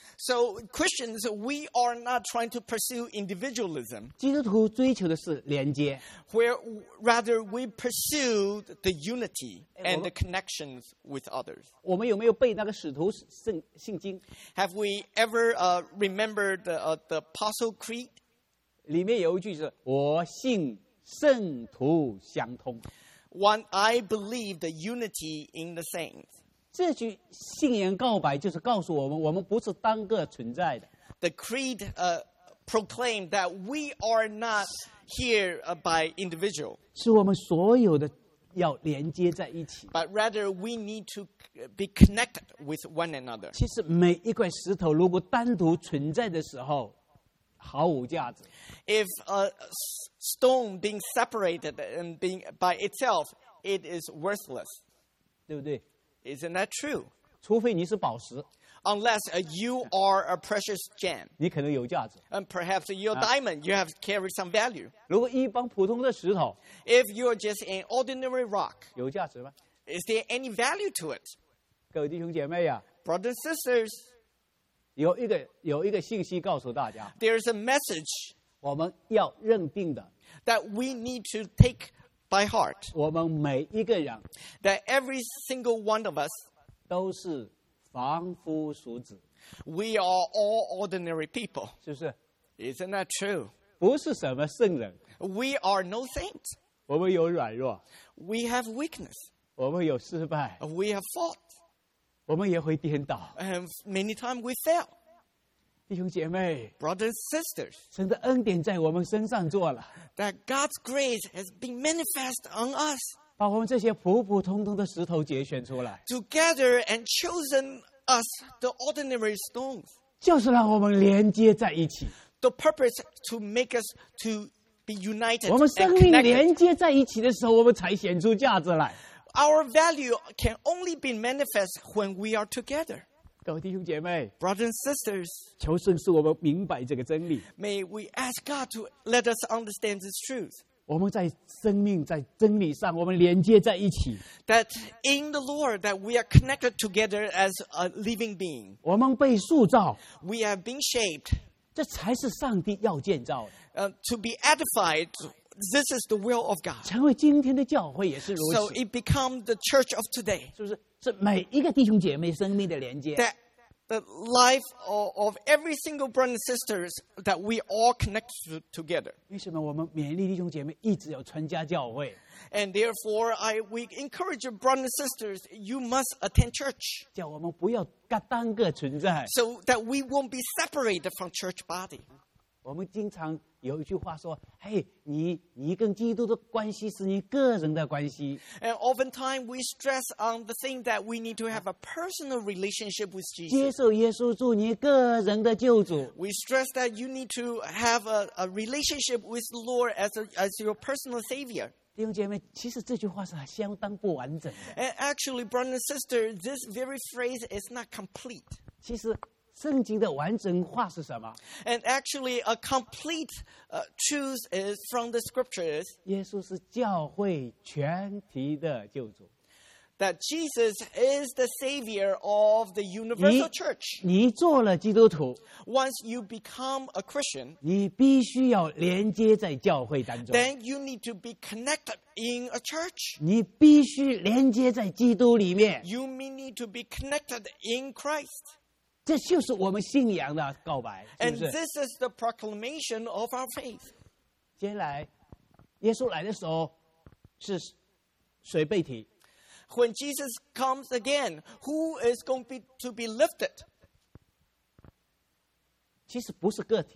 So Christians, we are not trying to pursue individualism, 基督徒追求的是连接。 where rather we pursue the unity and the connections with others. 我们有没有背那个使徒圣信经？ Have we ever uh, remembered the, uh, the Apostle Creed? 里面有一句是“我信圣徒相通 One, I believe the unity in the saints. ”。 这句信仰告白就是告诉我们，我们不是单个存在的， The creed uh, proclaimed that we are not here uh, by individual, 是我们所有的要连接在一起。 but rather we need to be connected with one another. 其实每一块石头如果单独存在的时候，毫无价值。 If a s- stone being separated and being by itself, it is worthless. 对不对？ Isn't that true? 除非你是宝石， Unless uh, you are a precious gem, 你可能有价值。 and perhaps you're a diamond, you have carry some value. 如果一般普通的石头 If you're just an ordinary rock, 有价值吗？ is there any value to it? 各位弟兄姐妹呀、 Brothers and sisters, 有一个有一个信息告诉大家， there's a message 我们要认定的， that we need to take by heart, 我们每一个人 that every single one of us, 都是凡夫俗子， we are all ordinary people. 是不是？ Isn't that true? 不是什么圣人， We are no saints. 我们有软弱， We have weakness. 我们有失败， We have fault. 我们也会颠倒。 And many times we fail. 弟兄姐妹， Brothers and sisters, 神的恩典在我们身上做了， that God's grace has been manifest on us 把我们这些普普通通的石头节选出来， together and chosen us, the ordinary stones. 就是让我们连接在一起。 The purpose to make us to be united 我们 and 生命 connected. 连接在一起的时候，我们才显出价值来。 Our value can only be manifest when we are together. 各位弟兄姐妹， Brothers and sisters, 求神使我们明白这个真理。 may we ask God to let us understand this truth. 我们在生命在真理上，我们连接在一起。 That in the Lord, that we are connected together as a living being. 我们被塑造， We have been shaped 这才是上帝要建造的。 uh, to be edified. This is the will of God. 成为今天的教会也是如 So 此， it becomes the church of today. 是不是？是每一个弟兄姐妹生命的连接。 That the life of, of every single brother and sisters, that we all connect to, together. 为什么我们勉励弟兄姐妹一直有参加教会？ And therefore, I we encourage your brothers and sisters, you must attend church, 叫我们不要单单个存在。 so that we won't be separated from church body. 我们经常有一句话说：“嘿，你你跟基督的关系是你个人的关系。 And oftentimes we stress on the thing that we need to have a personal relationship with 接 Jesus. 受耶稣做你个人的救主。 We stress that you need to have a, a relationship with the Lord as a, as your personal savior. 弟兄姐妹，其实这句话是相当不完整的。 And actually, brother and sister, this very phrase is not complete. 其实圣经的完整化是什么？ And actually, a complete uh, truth is from the scriptures 耶稣是教会全体的救主。 that Jesus is the savior of the universal 你 church. 你做了基督徒， Once you become a Christian, 你必须要连接在教会当中， then you need to be connected in a church. 你必须连接在基督里面。 You may need to be connected in Christ. 这就是我们信仰的告白，是 And 不是？ this is the proclamation of our faith. 接下来，耶稣来的时候是谁被提？ When Jesus comes again, who is going to be, to be lifted? 其实不是个体，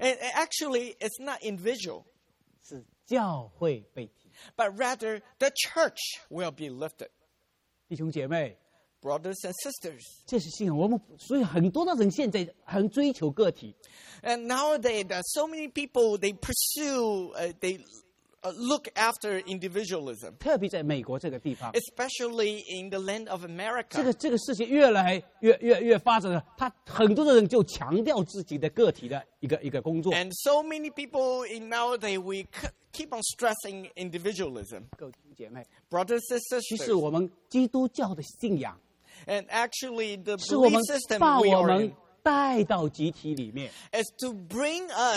And actually, it's not individual, 是教会被提。 but rather the church will be lifted. 弟兄姐妹， Brothers and sisters. 这是信仰。我们所以很多的人现在很追求个体， And nowadays, there are so many people, they pursue, uh, they uh, look after individualism, 特别在美国这个地方， especially in the land of 这 America. 个这个事情越来越越越发展了。他很多的人就强调自己的个体的一个一个工作。 And so many people in nowadays, we c- keep on stressing individualism. 各位弟兄姐妹， Brothers and 其实 sisters. 我们基督教的信仰 And actually, the 是我 belief 们 system 把 we 我 are 们 in 带到集体里面， is to bring us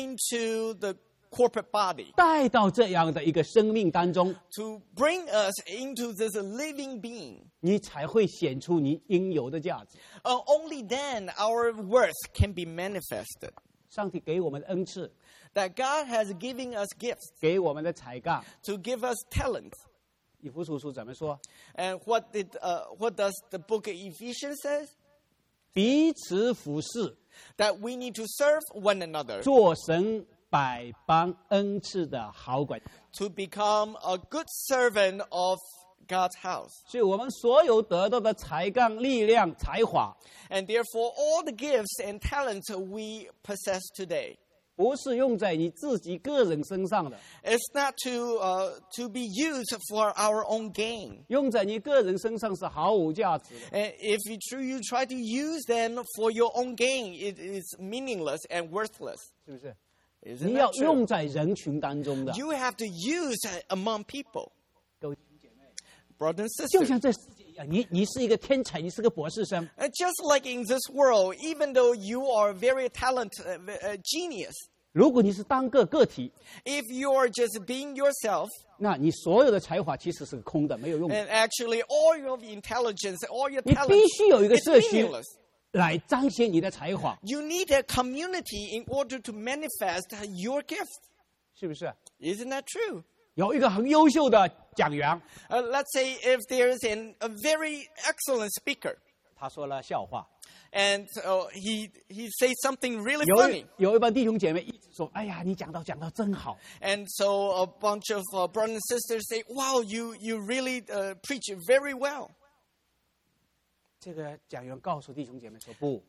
into the corporate body, 带到这样的一个生命当中， to bring us into this living being. 你才会显出你应有的价值。 Uh, only then our worth can be manifested. 上帝给我们的恩赐， That God has given us gifts 给我们的才干， to give us talent. 以弗所书怎么说？ And what did uh, what does the book of Ephesians says? 彼此服侍， That we need to serve one another 做神百般恩赐的好管。 to become a good servant of God's house. 所以我们所有得到的才干、力量、才华， And therefore, all the gifts and talents we possess today, 不是用在你自己个人身上的， it's not to uh, to be used for our own gain. 用在你个人身上是毫无价值的。 And if you, tr- you try to use them for your own gain, it is meaningless and worthless. 是不是？ Isn't 你要 that true? 用在人群当中的。 You have to use it among people, 各位， brothers and 就 sisters. 像这世界一样，你你是一个天才，你是个博士生， And just like in this world, even though you are very talented, uh, uh, genius, 如果你是单个个体， if you are just being yourself, 那你所有的才华其实是空的，没有用的。 and actually all your intelligence, all your 你 talent, 必须有一个 it's 社区 meaningless. 来彰显你的才华， You need a community in order to manifest your gift. 是不是？ Isn't that true? 有一个很优秀的讲员， Uh, let's say if there's an, a very excellent speaker, 他说了笑话， and uh, he he says something really 有 funny, 一有一帮弟兄姐妹一直说：“哎呀，你讲到讲到真好。 and so a bunch of uh, brothers and sisters say, "Wow, you you really uh, preach very well." ” 这个讲员告诉弟兄姐妹说：“不，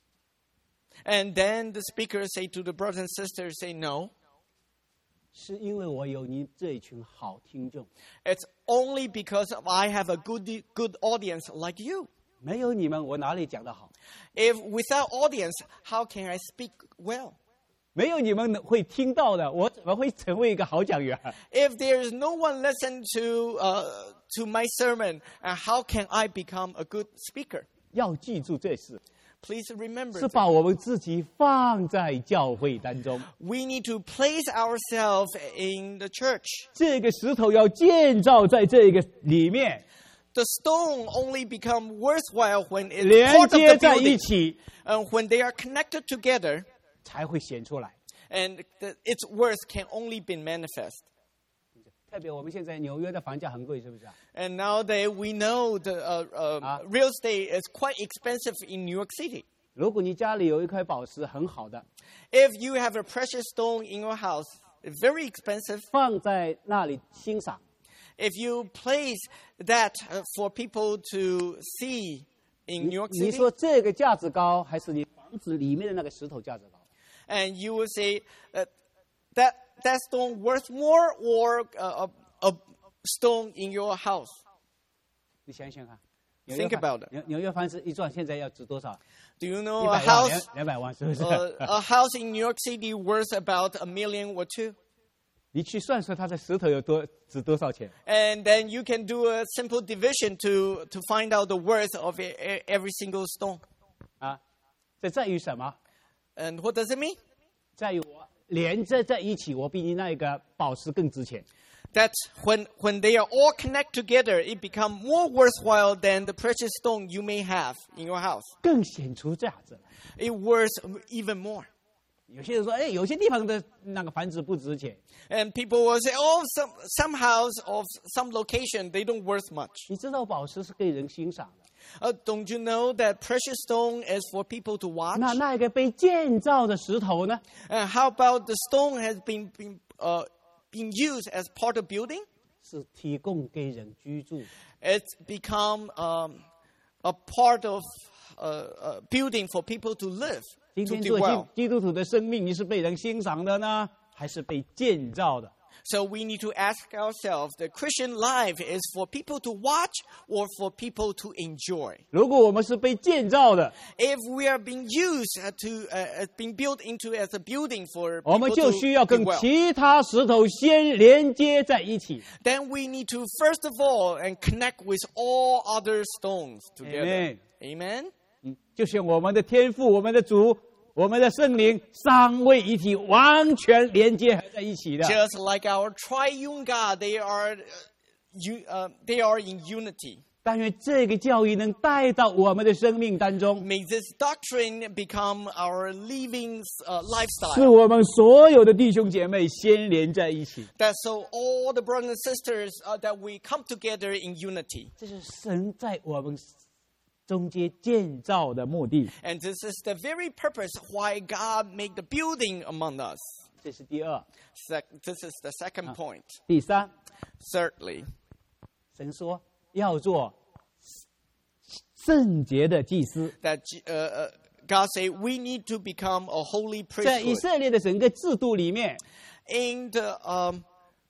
And then the speaker say to the brothers and sisters, "Say no. 是因为我有你这一群好听众， It's only because I have a good good audience like you. 没有你们，我哪里讲得好？ If without audience, how can I speak well? 没有你们会听到的，我怎么会成为一个好讲员？ If there is no one listen to uh, to my sermon, uh, how can I become a good speaker? 要记住这事， Please remember, 是把我们自己放在教会当中。 we need to place ourselves in the church. 这个石头要建造在这个里面， The stone only become worthwhile when it's 连 part of 接 the 在一 building, 起， and when they are connected together, 才会显出来。 and the, its worth can only be manifest. 特别我们现在纽约的房价很贵，是不是啊？ And nowadays we know the uh, uh, Ah. real estate is quite expensive in New York City. 如果你家里有一块宝石很好的， If you have a precious stone in your house, it's very expensive. 放在那里欣赏， If you place that uh, for people to see in 你 New York 你 City, 说这个价值高，还是你房子里面的那个石头价值高？ and you will say uh, that that stone worth more or uh, a, a stone in your house. 你想想看。 Think about it. 纽纽约房子一幢现在要值多少？ Do you 一 know a 百万、 house 两两百万，是不是？ uh, a house in New York City worth about a million or two? 你去算算它的石头有多值多少钱？ And then you can do a simple division to, to find out the worth of e- e- every single stone. 啊，这在于什么？ And what does it mean? 在于我连着在一起，我比你那个宝石更值钱。 That when, when they are all connect together, it becomes more worthwhile than the precious stone you may have in your house. 更显出价值来。 It worth even more. 有些人说，哎，有些地方的那个房子不值钱。 And people will say, oh, some, some house of some location, they don't worth much. 你知道宝石是给人欣赏的， Uh, don't you know that precious stone is for people to watch? 那那个被建造的石头呢？ Uh, how about the stone has been, been, uh, been used as part of building? 是提供给人居住。 It's become um, a part of uh, uh, building for people to live, 今 to 天 do 做 well. 基基督徒的生命，你是被人欣赏的呢，还是被建造的？ So we need to ask ourselves, the Christian life is for people to watch or for people to enjoy? 如果我们是被建造的， If we are being used uh, to, uh, being built into as a building for 我们 people 就 to 需要 do 跟 well, 其他石头先连接在一起。 then we need to first of all and connect with all other stones together. Amen. Amen. 嗯，就像我们的天父、我们的主、我们的圣灵三位一体，完全连接合在一起的。 Just like our triune God, they are, uh, you, uh, they are in unity. 但愿这个教育能带到我们的生命当中， May this doctrine become our living uh, 使 lifestyle. 我们所有的弟兄姐妹先连在一起。 That so all the brothers and sisters uh, that we come together in unity. 这是神在我们中间建造的目的。 And this is the very purpose why God made the building among us. 这是第二。 Sec- this is the second point. 第三， Thirdly, 神说要做圣洁的祭司。 that uh, uh, God said we need to become a holy 在以 priesthood. 色列的整个制度里面， In the um,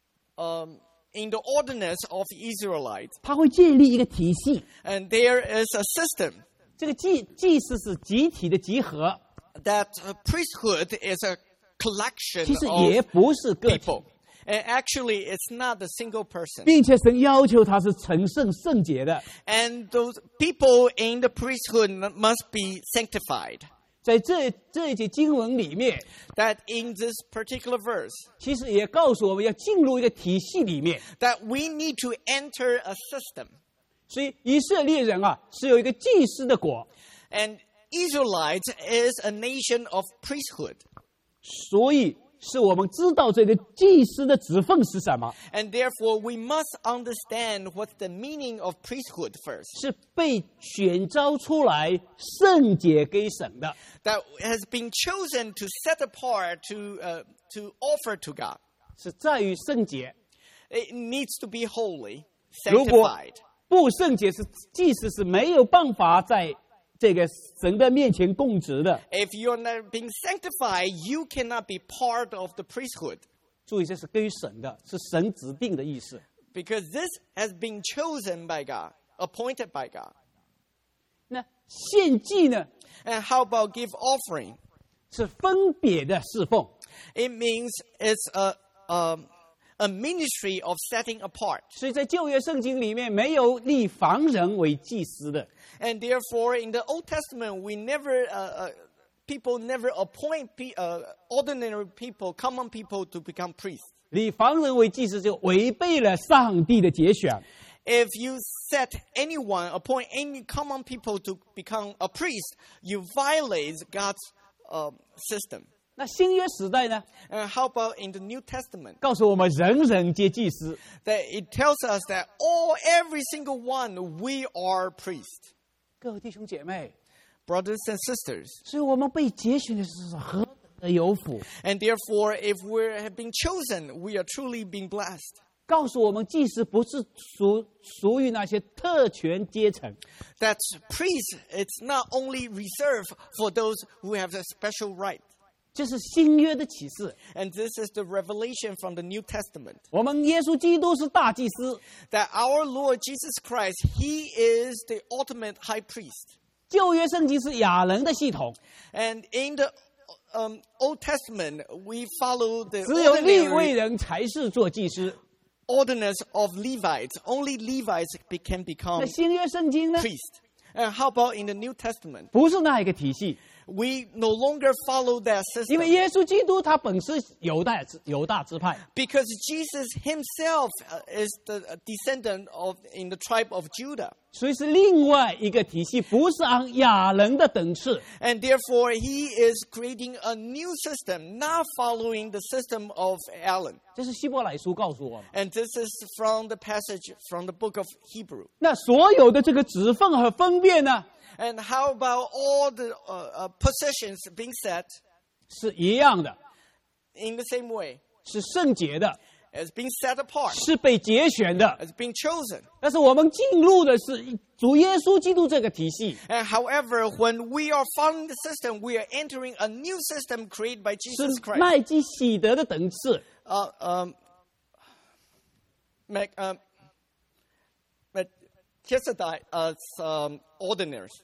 um, in the ordinance of Israelites, 他会建立一个体系。 and there is a system 这个祭祭司是集体的集合， that uh, priesthood is a collection 其实也 of 不是个体， people. And actually, it's not a single person. 并且神要求他是成圣圣洁的。 And those people in the priesthood must be sanctified. 在这这一节经文里面， That in this particular verse, 其实也告诉我们要进入一个体系里面。 that we need to enter a system. 所以以色列人啊是有一个祭司的果， And Israelites is a nation of priesthood. 所以是我们知道这个祭司的职分是什么， And therefore, we must understand what's the meaning of priesthood first. 是被选召出来圣洁给神的。 That has been chosen to set apart to, uh, to offer to God. 是在于圣洁。 It needs to be holy, 如果 sanctified. 不圣洁，是祭司是没有办法在这个神的面前供职的。 If you're not being sanctified, you cannot be part of the priesthood. 注意，这是归神的，是神指定的意思。 Because this has been chosen by God, appointed by God. 那献祭呢， And how about give offering? 是分别的侍奉。 It means it's a, um, a ministry of setting apart. 所以在旧约圣经里面，没有立房人为祭司的。 And therefore, in the Old Testament, we never, uh, uh, people never appoint pe- uh, ordinary people, common people to become priests. 立房人为祭司就违背了上帝的节选。 If you set anyone, appoint any common people to become a priest, you violate God's uh, system. 那新约时代呢， And how about in the New Testament? 告诉我们人人皆祭司。 That it tells us that all, every single one, we are priests. 各位弟兄姐妹， Brothers and sisters. 所以我们被节选的是何等的有福。 And therefore, if we have been chosen, we are truly being blessed. 告诉我们，祭司不是属属于那些特权阶层， That priest, it's not only reserved for those who have a special right. 这是新约的启示。 And this is the revelation from the New Testament. 我们耶稣基督是大祭司， That our Lord Jesus Christ, He is the ultimate high priest. 旧约圣经是亚伦的系统， And in the um, Old Testament, we follow the 只有利未 ordinary 人才是做祭司。 ordinance of Levites. Only Levites be- can become 那新约圣经呢， priest. And how about in the New Testament? 不是那一个体系， We no longer follow that 因为 system 耶稣基督他本是犹大支犹大支派， because Jesus himself uh, is the uh, descendant of in the tribe of Judah. 所以是另外一个体系，不是按亚人的等次。 And therefore, he is creating a new system, not following the system of Aaron. 这是希伯来书告诉我们。 And this is from the passage from the book of Hebrew. 那所有的这个子分和分辨呢， And how about all the uh, uh, possessions being set 是一样的， in the same way, 是圣洁的， as being set apart, 是被节选的。 as being chosen? 但是我们进入的是主耶稣基督这个体系， And however, when we are following the system, we are entering a new system created by 是 Jesus Christ. 麦基喜德的等次。 Uh, um, Mac, um, Melchizedek as um, ordinaries.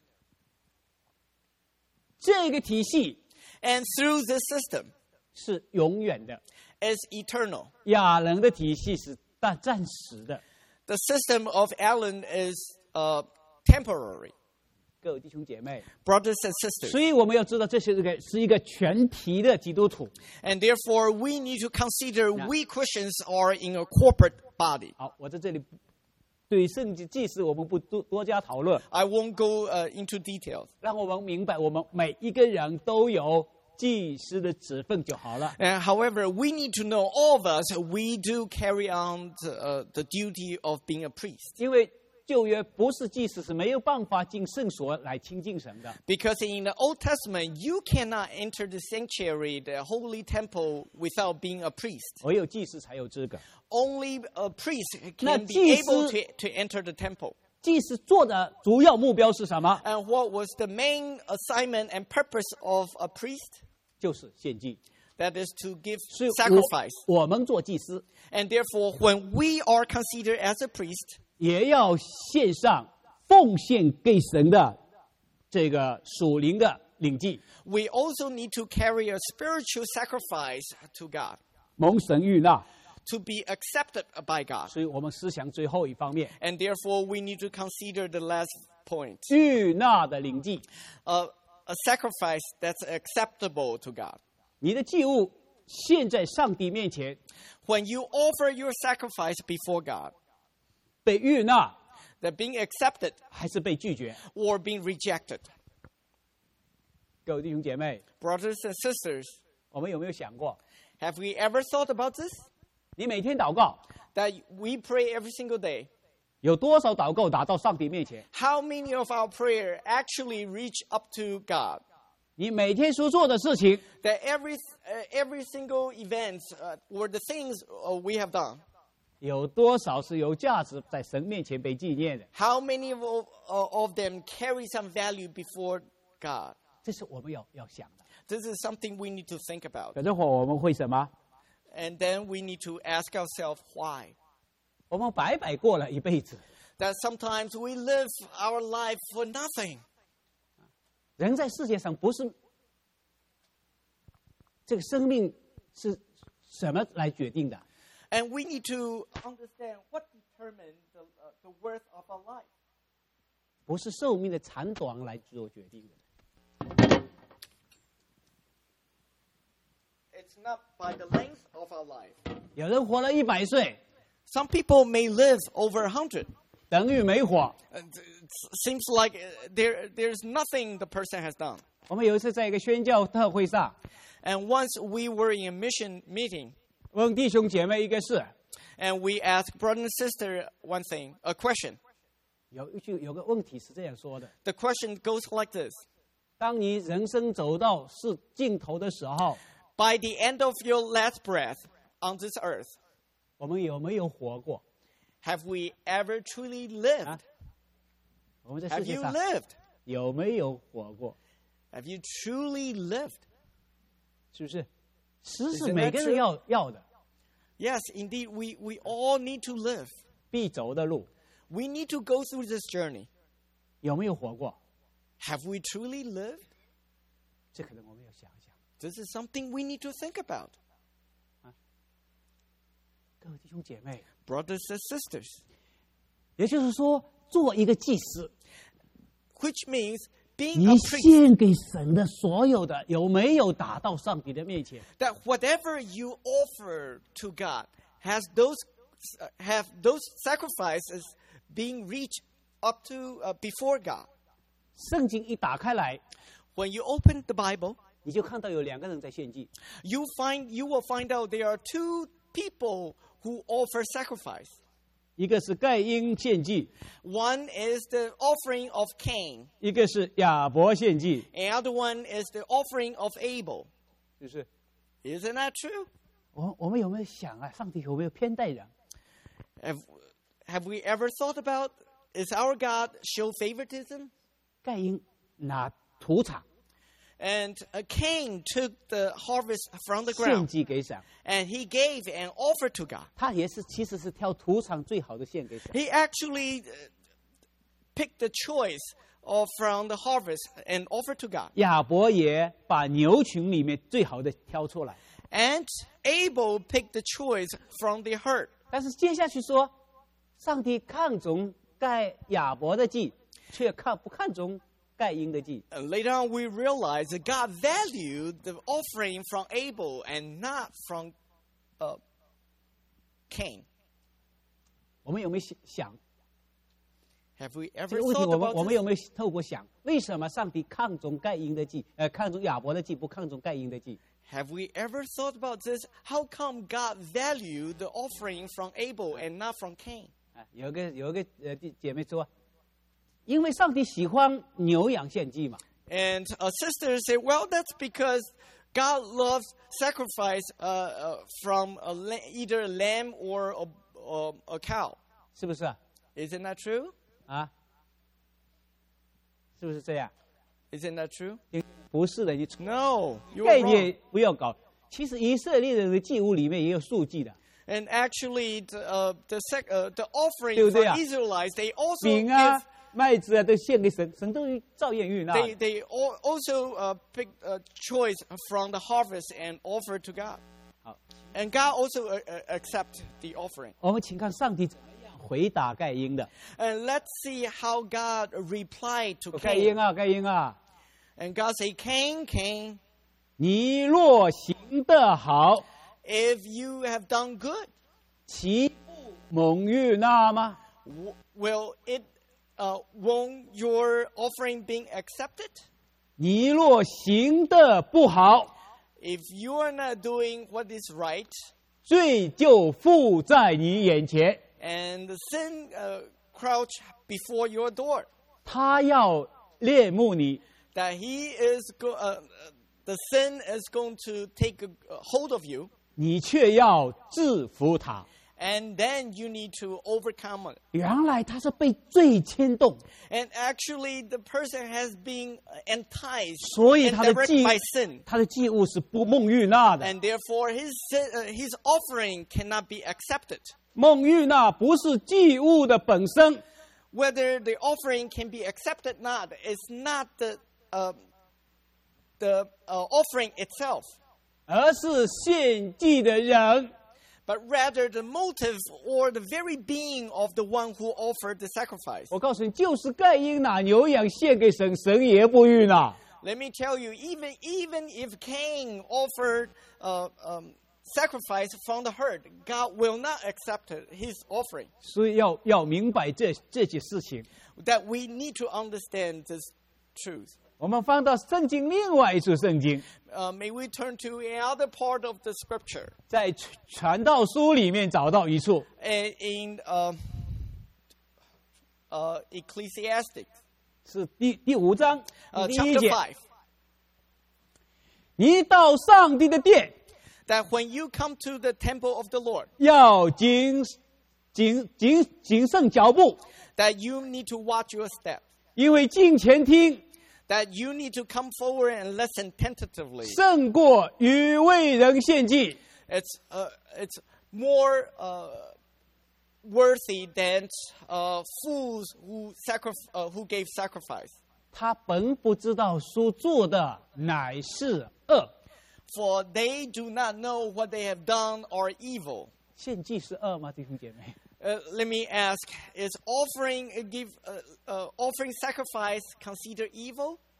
这个体系 And through this system 是永远的， is eternal. 亚人的体系是但暂时的。 The system of Aaron is uh, temporary. 各位弟兄姐妹， Brothers and sisters. 所以我们要知道，这是一个是一个全体的基督徒。 And therefore, we need to consider we Christians are in a corporate body. 好，我在这里对圣经祭司我们不多多加讨论， I won't go uh, into details. 让我们明白，我们每一个人都有祭司的职分就好了。 And however, we need to know, all of us, we do carry on the, uh, the duty of being a priest. 因为旧约不是祭司是没有办法进圣所来亲近神的， Because in the Old Testament, you cannot enter the sanctuary, the holy temple, without being a priest. 唯有祭司才有资格。 Only a priest 那 can be 祭司- able to, to enter the temple. 祭司做的主要目标是什么？ And what was the main assignment and purpose of a priest? 就是献祭。 That is to give 所以 sacrifice. 我我们做祭司 And therefore, when we are considered as a priest, 也要献上奉献给神的这个属灵的领祭， we also need to carry a spiritual sacrifice to God, 蒙神悦纳。 to be accepted by God. 所以我们思想最后一方面， And therefore, we need to consider the last point, 悦纳的领祭。 uh, a sacrifice that's acceptable to God. 你的祭物献在上帝面前， When you offer your sacrifice before God, 被悦纳 that being accepted 还是被拒绝？ or being rejected. 各位弟兄姐妹， Brothers and sisters, 我们有没有想过， have we ever thought about this? 你每天祷告， That we pray every single day. 有多少祷告达到上帝面前？ How many of our prayer actually reach up to God? 你每天所做的事情， That every uh, every single event uh, or the things uh, we have done, 有多少是有价值在神面前被纪念的？ how many of, uh, of them carry some value before God? 这是我们要要想的。 This is something we need to think about. 可这会我们会什么？ And then we need to ask ourselves why. 我们白白过了一辈子。 That sometimes we live our life for nothing. 人在世界上不是这个生命是什么来决定的？ And we need to understand what determines the, uh, the worth of our life. 不是寿命的长短来做决定的。 It's not by the length of our life. 有人活了一百岁， Some people may live over a hundred. 等于没活。 It seems like uh, there, there's nothing the person has done. 我们有一次在一个宣教特会上， And once we were in a mission meeting, 问弟兄姐妹一个事， and we asked brother and sister one thing, a question. 有一句有个问题是这样说的： The question goes like this. 当你人生走到是尽头的时候， By the end of your last breath on this earth, 我们有没有活过？ have we ever truly lived? 啊我们在世 Have 界 you 上 lived? 有没有活过？ Have you truly lived? 是不是？实 Isn't 是 that 每个人 true? 要要的 Yes, indeed, we, we all need to live. 必走的路， We need to go through this journey. 有没有活过？ Have we truly lived? 这可能我们要想一想。 This is something we need to think about. 各位弟兄姐妹， Brothers and sisters, 也就是说，做一个祭司， which means being 你 a priest, 献给神的所有的有没有达到上帝的面前？ that whatever you offer to God has those uh, have those sacrifices being reached up to uh, before God. 圣经一打开来， When you open the Bible, 你就看到有两个人在献祭， you find you will find out there are two people who offer sacrifice. 一个是盖因献祭， One is the offering of Cain, 一个是亚伯献祭， and other one is the offering of Abel. 就是 Isn't that true? 我我们有没有想啊，上帝有没有偏待人？ Have, have we ever thought about, is our God show favoritism? 盖因拿土产 And uh, Cain took the harvest from the 献 ground, 祭给神， and he gave an offer to God. 他也是其实是挑土产最好的献给神。 He actually uh, picked the choice of from the harvest and offered to God. 亚伯也把牛群里面最好的挑出来， And Abel picked the choice from the herd. 但是接下去说，上帝看重盖亚伯的祭，却看不看重盖因的祭。 And later on, we realized that God valued the offering from Abel and not from uh, Cain. 我们有没有想 Have we 这 ever 个问题？ thought 我们 about 我们 this? 有没有透过想，为什么上帝看重盖因的祭，呃，看重亚伯的祭，不看重盖因的祭？ Have we ever thought about this? How come God valued the offering from Abel and not from Cain? 啊，有一个有一个呃弟姐妹说，因为上帝喜欢牛羊献祭嘛， And a sister said, well, that's because God loves sacrifice uh, uh, from a la- either a lamb or a, or a cow. 是不是啊？ Isn't that true? 啊，是不是这样？ Isn't that true? 不是的，你 No, you're 概 wrong. 念不要搞。其实以色列人的祭物里面也有数祭的， And actually, the, uh, the, sec- uh, the offering 对不 for 对啊？ Israelites, they also 饼啊 give,、 麦子啊都献给神，神都照样悦纳。 they, they al- also uh, pick a choice from the harvest and offer to God. 好， And God also uh, uh, accept the offering. 我们请看上帝怎么样回答盖因的。 And let's see how God replied to 盖因 Cain. 啊，盖因啊， And God said, Cain, Cain, 你若行得好， if you have done good, 岂不蒙悦纳吗？ w- will it, uh, won't your offering being accepted? 你若行得不好， If you are not doing what is right, 罪就附在你眼前， and the sin uh, crouch before your door, 他要恋慕你， that he is go- uh, uh, the sin is going to take a, a hold of you, 你却要制服他。 and then you need to overcome it. 原来他是被罪牵动， And actually, the person has been enticed 所以 and 他的 directed 祭 by sin, 他的祭物是不蒙悦纳的。 and therefore his sin, uh, his offering cannot be accepted. 蒙悦纳不是祭物的本身， Whether the offering can be accepted or not, it's not the uh, the uh, offering itself, 而是献祭的人。 but rather the motive or the very being of the one who offered the sacrifice. 我告诉你，就是盖因拿牛羊献给神，神也不悦纳。 Let me tell you, even even if Cain offered uh, um, sacrifice from the herd, God will not accept his offering. 所以要要明白这这些事情。 That we need to understand this truth. 我们翻到圣经另外一处圣经， Uh, may we turn to another part of the scripture 在传道书里面找到一处， uh, in uh, uh, Ecclesiastes 是第第五章 uh, 第一 chapter 节。 five. 你到上帝的殿， That when you come to the temple of the Lord, 要谨谨谨谨慎脚步， that you need to watch your step, 因为近前听 that you need to come forward and listen tentatively. 胜过与为人献祭。 It's uh, it's more uh, worthy than uh, fools who sacrif- uh, who gave sacrifice. 他本不知道所做的乃是恶， For they do not know what they have done or evil. 献祭是恶吗，弟兄姐妹？ Uh, let me ask: Is offering uh, give uh, uh, offering sacrifice considered evil?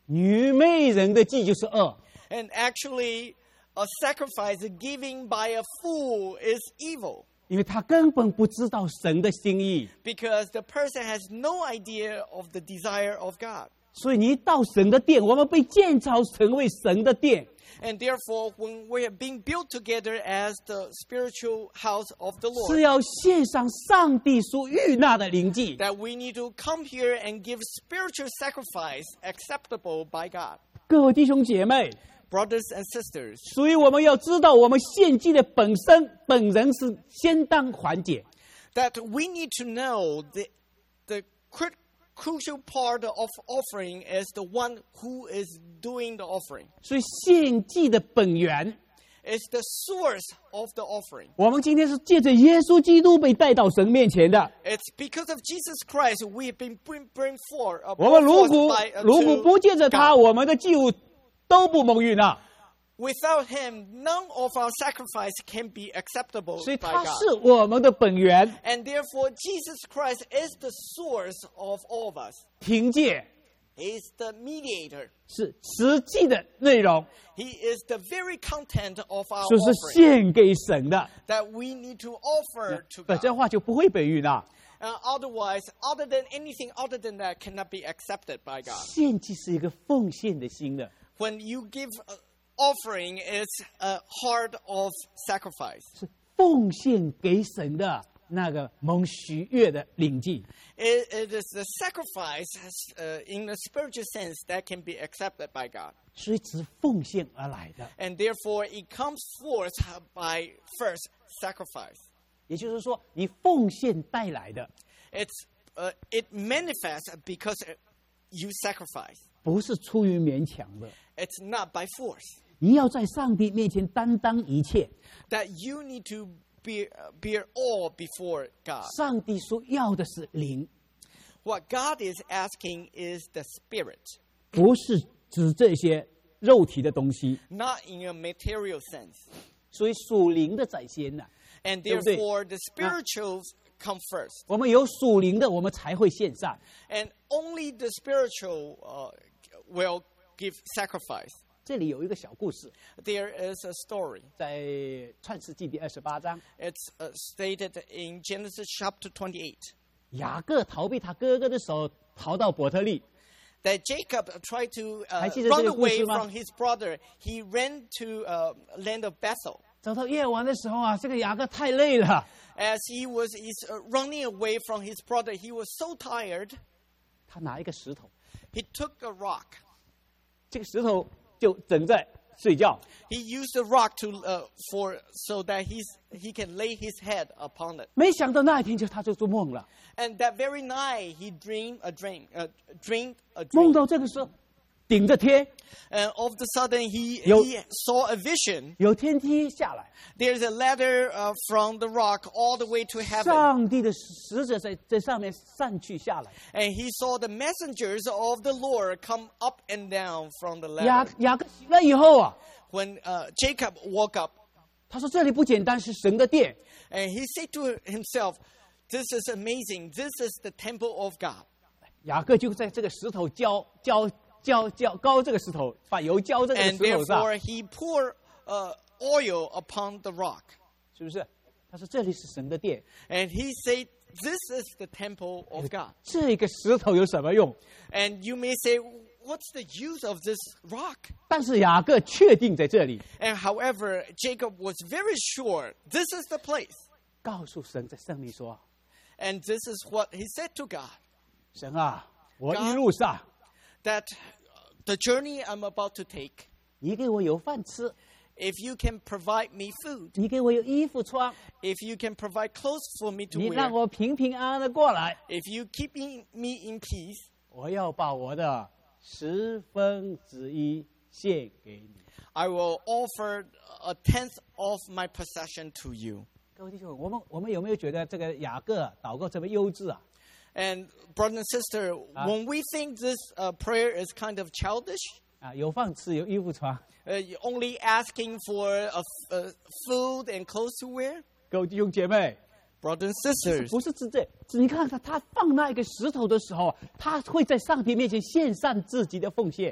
愚昧人的祭就是恶。 And actually, a sacrifice given by a fool is evil 因为他根本不知道神的心意， because the person has no idea of the desire of God. 所以你一到神的殿，我们被建造成为神的殿， And therefore, when we are being built together as the spiritual house of the 是 Lord, 要献上上帝所悦纳的灵祭。 that we need to come here and give spiritual sacrifice acceptable by God. 各位弟兄姐妹， Brothers and sisters, 所以我们要知道，我们献祭的本身本人是先当环节， that we need to know the, the crit- crucial part of offering is the one who is doing the offering. 所以献祭的本源， It's the source of the offering. 我们今天是借着耶稣基督被带到神面前的。 It's because of Jesus Christ we have been bring, bring forth, uh, 我们 brought 如 forth 果 by, uh, 如果 to 不借着他， God. 我们的祭物都不蒙允啊。 Without him, none of our sacrifice can be acceptable 所以 by 他 God. 是我们的本源， And therefore, Jesus Christ is the source of all of us. 凭借 He is the mediator. 是实际的内容， He is the very content of our 就是 offering 献给神的。 that we need to offer to 不， God. 这话就不会被允啊。 Uh, otherwise, other than anything other than that cannot be accepted by God. 献祭是一个奉献的心的， When you give uh, offering, it's a heart of sacrifice. 是奉献给神的那个蒙喜悦的领祭。 It, it is the sacrifice uh, in a spiritual sense that can be accepted by God. 所以只奉献而来的， And therefore, it comes forth by first sacrifice. 也就是说，你奉献带来的， It's, uh, it manifests because you sacrifice. 不是出于勉强的。 It's not by force. 你要在上帝面前担当一切， That you need to bear, bear all before God. 上帝所要的是灵， What God is asking is the spirit, 不是指这些肉体的东西。 not in a material sense. 所以属灵的在先呐、 And 对不对？ therefore, the spirituals come first. 我们有属灵的，我们才会献上。 And only the spiritual uh, will give sacrifice. 这里有一个小故事， There is a story. 在创世纪第二十八章， It's uh, stated in Genesis chapter twenty-eight 雅各逃避他哥哥的手，逃到伯特利。 that Jacob tried to uh, 还记得这个 run 故事 away 吗？ from his brother. He ran to uh, land of Bethel. 走到夜晚的时候啊，这个雅各太累了， As he was is, uh, running away from his brother, he was so tired. 他拿一个石头， He took a rock. 这个石头就枕在睡觉。 He used the rock to uh, for so that he's he can lay his head upon it. 没想到那一天就他就做梦了， And that very night, he dreamed a dream, uh, dreamed a 梦 dream. 到这个时候顶着天， And all of a sudden, he, Yo- he saw a vision. 有天梯下来， There's a ladder uh, from the rock all the way to heaven. 上帝的使者在在上面上去下来。 And he saw the messengers of the Lord come up and down from the 雅 ladder. 雅各醒了以后啊， When uh, Jacob woke up, 他说这里不简单是神的殿， and he said to himself, "This is amazing. This is the temple of God." 雅各就在这个石头浇浇浇浇膏这个石头，把油浇这个 And 石头上， therefore, he poured uh, oil upon the rock. 是不是？他说这里是神的殿， And he said, "This is the temple of God." 这个石头有什么用？ And you may say, "What's the use of this rock?" 但是雅各确定在这里， And however, Jacob was very sure this is the place. 告诉神在圣里说 And this is what he said to God, 神啊，我 God 一路上 that the journey I'm about to take, 你给我有饭吃， if you can provide me food, 你给我有衣服穿， if you can provide clothes for me to 你让 wear, 我平平安安的过来， if you keep me me in peace, 我要把我的十分之一献给你。 I will offer a tenth of my possession to you. 各位弟兄，我们我们有没有觉得这个雅各祷告这么幼稚啊？ And brother and sister, Ah. when we think this uh, prayer is kind of childish, 啊，有饭吃，有衣服穿。 uh, you're only asking for a, a food and clothes to wear, 各位弟兄姐妹， brothers and sisters, 不是指这，只你看他他放那个石头的时候，他会在上帝面前献上自己的奉献。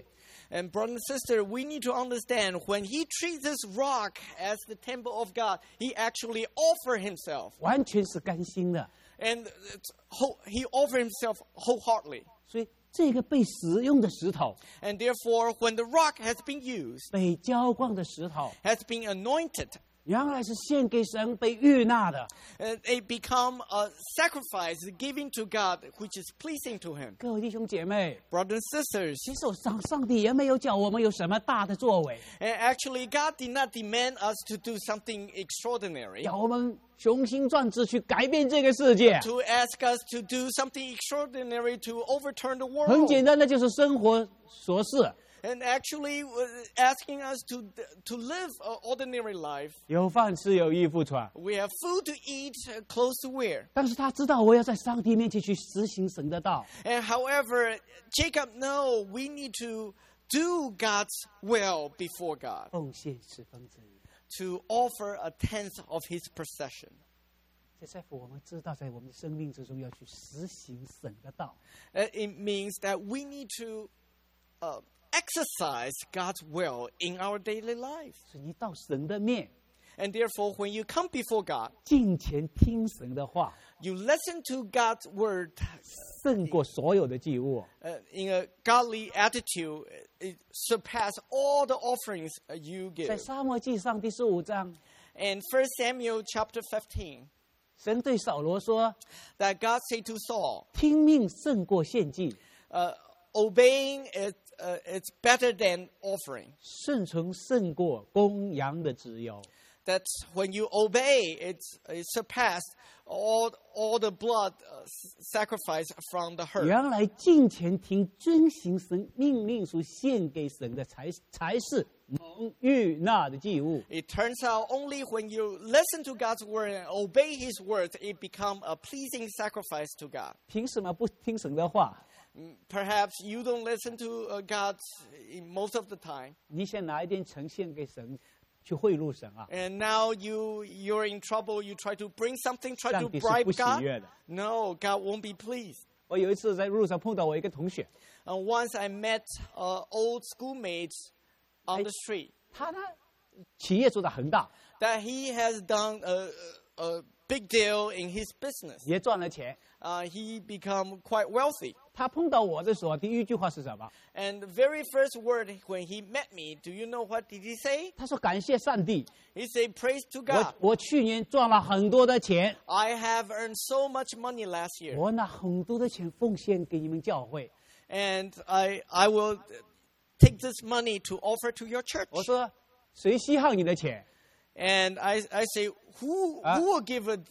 And brother and sister, we need to understand when he treats this rock as the temple of God, he actually offer himself. 完全是甘心的。 And it's whole, he offered himself wholeheartedly. 所以这个被使用的石头， And therefore, when the rock has been used, 被浇灌的石头， has been anointed, 原来是献给神被悦纳的。 and it become a sacrifice giving to God, which is pleasing to him. 各位弟兄姐妹， Brothers and sisters, 其实上上帝也没有叫我们有什么大的作为， and actually God did not demand us to do something extraordinary, 要我们雄心壮志去改变这个世界。 to ask us to do something extraordinary to overturn the 很 world. 简单的，就是生活琐事， And actually uh, asking us to, to live an ordinary life. 有饭吃，有衣服穿。 We have food to eat, uh, clothes to wear. 但是他知道我要在上帝面前去实行神的道， And however, Jacob know we need to do God's will before God, 奉献十分之一。 to offer a tenth of his possession. 这在乎我们知道，在我们的生命之中要去实行神的道。 Uh, it means that we need to uh, exercise God's will in our daily life. 所以你到神的面， And therefore, when you come before God, 敬虔听神的话， you listen to God's word 胜过所有的祭物。 uh, in a godly attitude. It surpass all the offerings uh, you 在 give. 撒母耳记上第十五章， And First Samuel chapter fifteen, 神对扫罗说 that God said to Saul,：“ 听命胜过献祭， uh, obeying it, uh, it's better than offering. 顺从胜过公羊的脂油。” That when you obey, it's, it surpassed all, all the blood uh, sacrifice from the herd. 原来敬虔听遵行神命令所献给神的才才是蒙悦纳的祭物。 It turns out only when you listen to God's word and obey his words, it becomes a pleasing sacrifice to God. 凭什么不听神的话？ Perhaps you don't listen to uh, God in most of the time. 你想拿一点呈献给神，去贿赂神啊？ And now you, you're in trouble. You try to bring something, try to 上帝是 bribe 不喜 God. 悦的。 No, God won't be pleased. 我有一次在路上碰到我一个同学， And once I met uh, old schoolmates on I- the street 他呢企业做得很大， that he has done a, a big deal in his business. 也赚了钱。 Uh, he become quite wealthy. 他碰到我的时候，第一句话是什么？ And the very first word when he met me, do you know what did he say? 他说：“感谢上帝， He said, praise to 我 God. 我去年赚了很多的钱， I have earned so much money last year. 我拿很多的钱奉献给你们教会。 And I, I will take this money to offer to your church. 我说：谁稀罕你的钱？ And I, I say, who, Ah. who will give a,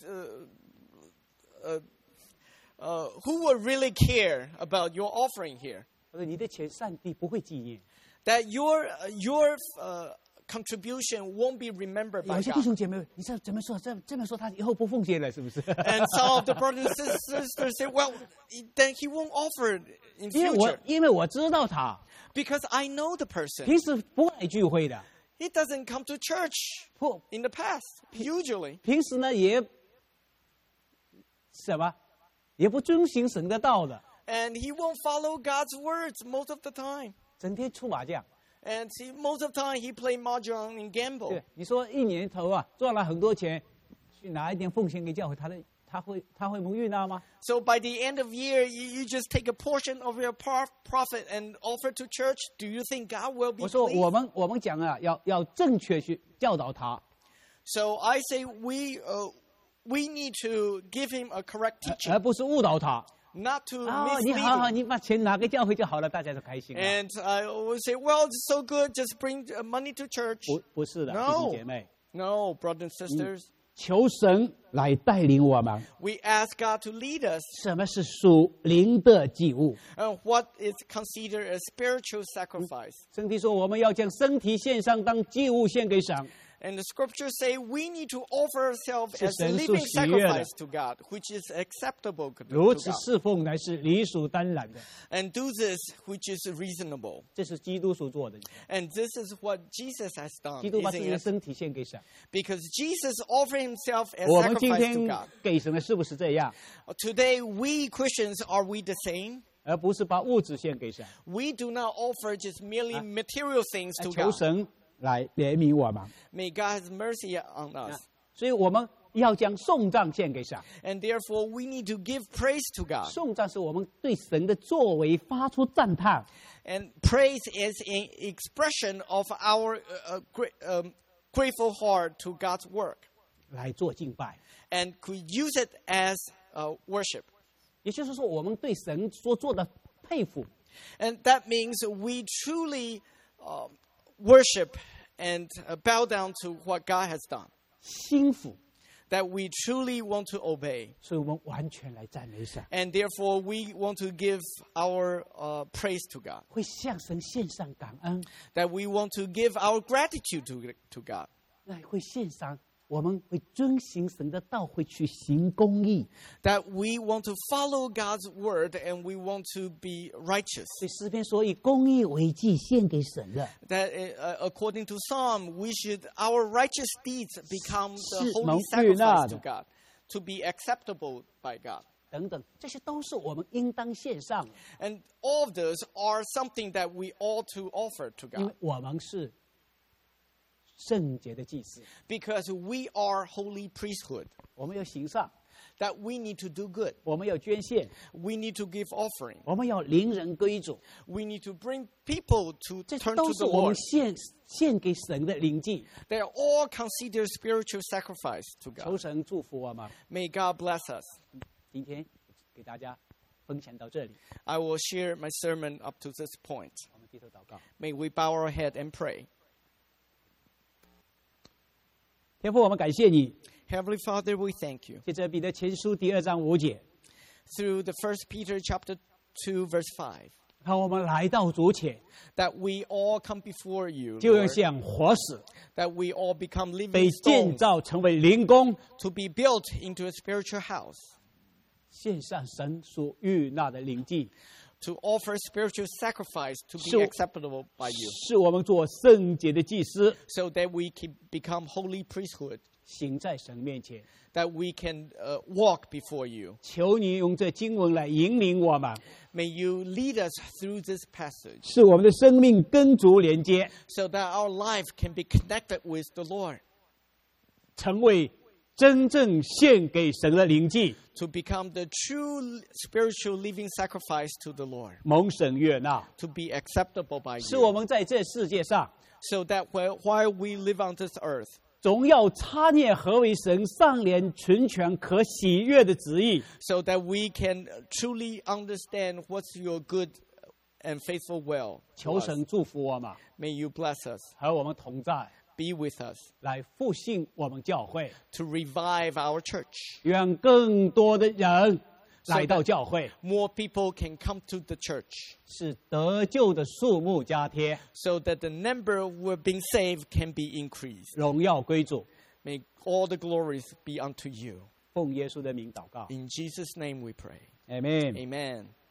uh, uh, uh, who will really care about your offering here? 我说：你的钱上帝不会纪念。 That your, uh, your uh, contribution won't be remembered 有 by 些弟 God. 兄姐妹，你这怎么说？这这么说，他以后不奉献了，是不是？ And some of the brothers and sisters say, well, then he won't offer it in 因为我 future. 因为我知道他 Because I know the person. 平时不爱聚会的， He doesn't come to church 不 in the past, usually. 平时呢也什么也不遵行神的道的， And he won't follow God's words most of the time. 整天出麻将。 And see, most of the time he play mahjong and gamble. 对，你说一年头啊赚了很多钱，去拿一点奉献给教会，他的他会他会蒙悦纳吗？ So by the end of year, you, you just take a portion of your prof- profit and offer to church. Do you think God will be 我说 pleased? 我们我们讲啊，要要正确去教导他， So I say we uh, we need to give him a correct 而 teaching, 而不是误导他。 not to 哦，你 mislead 好好， him. 你把钱拿给教会就好了，大家都开心了。 And I always say, well, it's so good, just bring uh, money to church. 不不是的，弟 No 兄姐妹， No, brothers and sisters. 求神来带领我们。 We ask God to lead us. 什么是属灵的祭物？ And what is considered a spiritual sacrifice? 圣经说，我们要将身体献上，当祭物献给神。 And the scriptures say we need to offer ourselves 是 as a 神所 living 喜悦的。 sacrifice to God, which is acceptable to 如 to 此 God. 侍奉乃是理所当然的， And do this which is reasonable. 这是基督所做的。 And this is what Jesus has done. 基督把自 isn't 己的 it? 身体献给神。 Because Jesus offered himself as 我们今 sacrifice to 天 God. 给神的是不是这样？ Today, we Christians, are we the same? 而不是把物质献给神。 We do not offer just merely material things 来 to 求 God. 神来怜悯我们。 May God have mercy on us. 所以我们要将颂赞献给神。 And therefore, we need to give praise to God. 颂赞是我们对神的作为发出赞叹， And praise is an expression of our uh, uh, gra- um, grateful heart to God's work. 来做敬拜。 And could use it as uh, worship. 也就是说，我们对神所做的佩服， And that means we truly um, worship and uh, bow down to what God has done. 心服， That we truly want to obey. 所以我们完全来赞美神， And therefore, we want to give our uh, praise to God. 会向神献上感恩， That we want to give our gratitude to, to God. 那会献上，我们会遵行神的道，会去行公义。 That we want to follow God's word and we want to be righteous. 所以诗篇说，以公义为祭献给神的， That uh, according to Psalm, we should our righteous deeds become the 是 holy 蒙悦纳 sacrifice 的。 to God, to be acceptable by God. 等等，这些都是我们应当献上的， And all of those are something that we ought to offer to 因为 God 我们是圣洁的祭司， because we are holy priesthood. 我们要行善， That we need to do good. 我们要捐献， We need to give offering. 我们要领人归主， We need to bring people to 这 turn 都 to 是 the 我们 Lord. 献献给神的灵祭。 They are all considered spiritual sacrifice to 求 God. 神祝福我们。 May God bless us. 今天给大家分享到这里， I will share my sermon up to this point. 我们低头祷告。 May we bow our head and pray. 天父，我们感谢你， Heavenly Father, we thank you. 借着彼得前书第二章五节， Through the First Peter chapter two, verse five, 让我们来到主前， that we all come before you, 就要 Lord, 像活石， that we all become 被 living 建 stones 造成为灵宫， to be built into a spiritual house, 献上神所悦纳的灵祭， to offer spiritual sacrifice to be So- acceptable by you, 是我们做圣洁的祭司， so that we can become holy priesthood, 行在神面前。 that we can uh, walk before you. 求你用这经文来引领我们， May you lead us through this passage 使我们的生命跟主连接， so that our life can be connected with the Lord, 成为真正献给神的灵祭， to become the true spiritual living sacrifice to the Lord, 蒙神悦纳， to be acceptable by 使我 you, 们在这世界上 so that while while we live on this earth, 总要察念何为神上廉纯全可喜悦的旨意， so that we can truly understand what's your good and faithful will. to 求 us. 神祝福我们， May you bless us, 和我们同在， be with us, 来复兴我们教会， to revive our church. 让更多的人来到教会， More people can come to the church, 使得救的数目加添， so that the number who have been saved can be increased. 荣耀归主。 May all the glories be unto you. 奉耶稣的名祷告 In Jesus' name we pray. ，Amen。 Amen.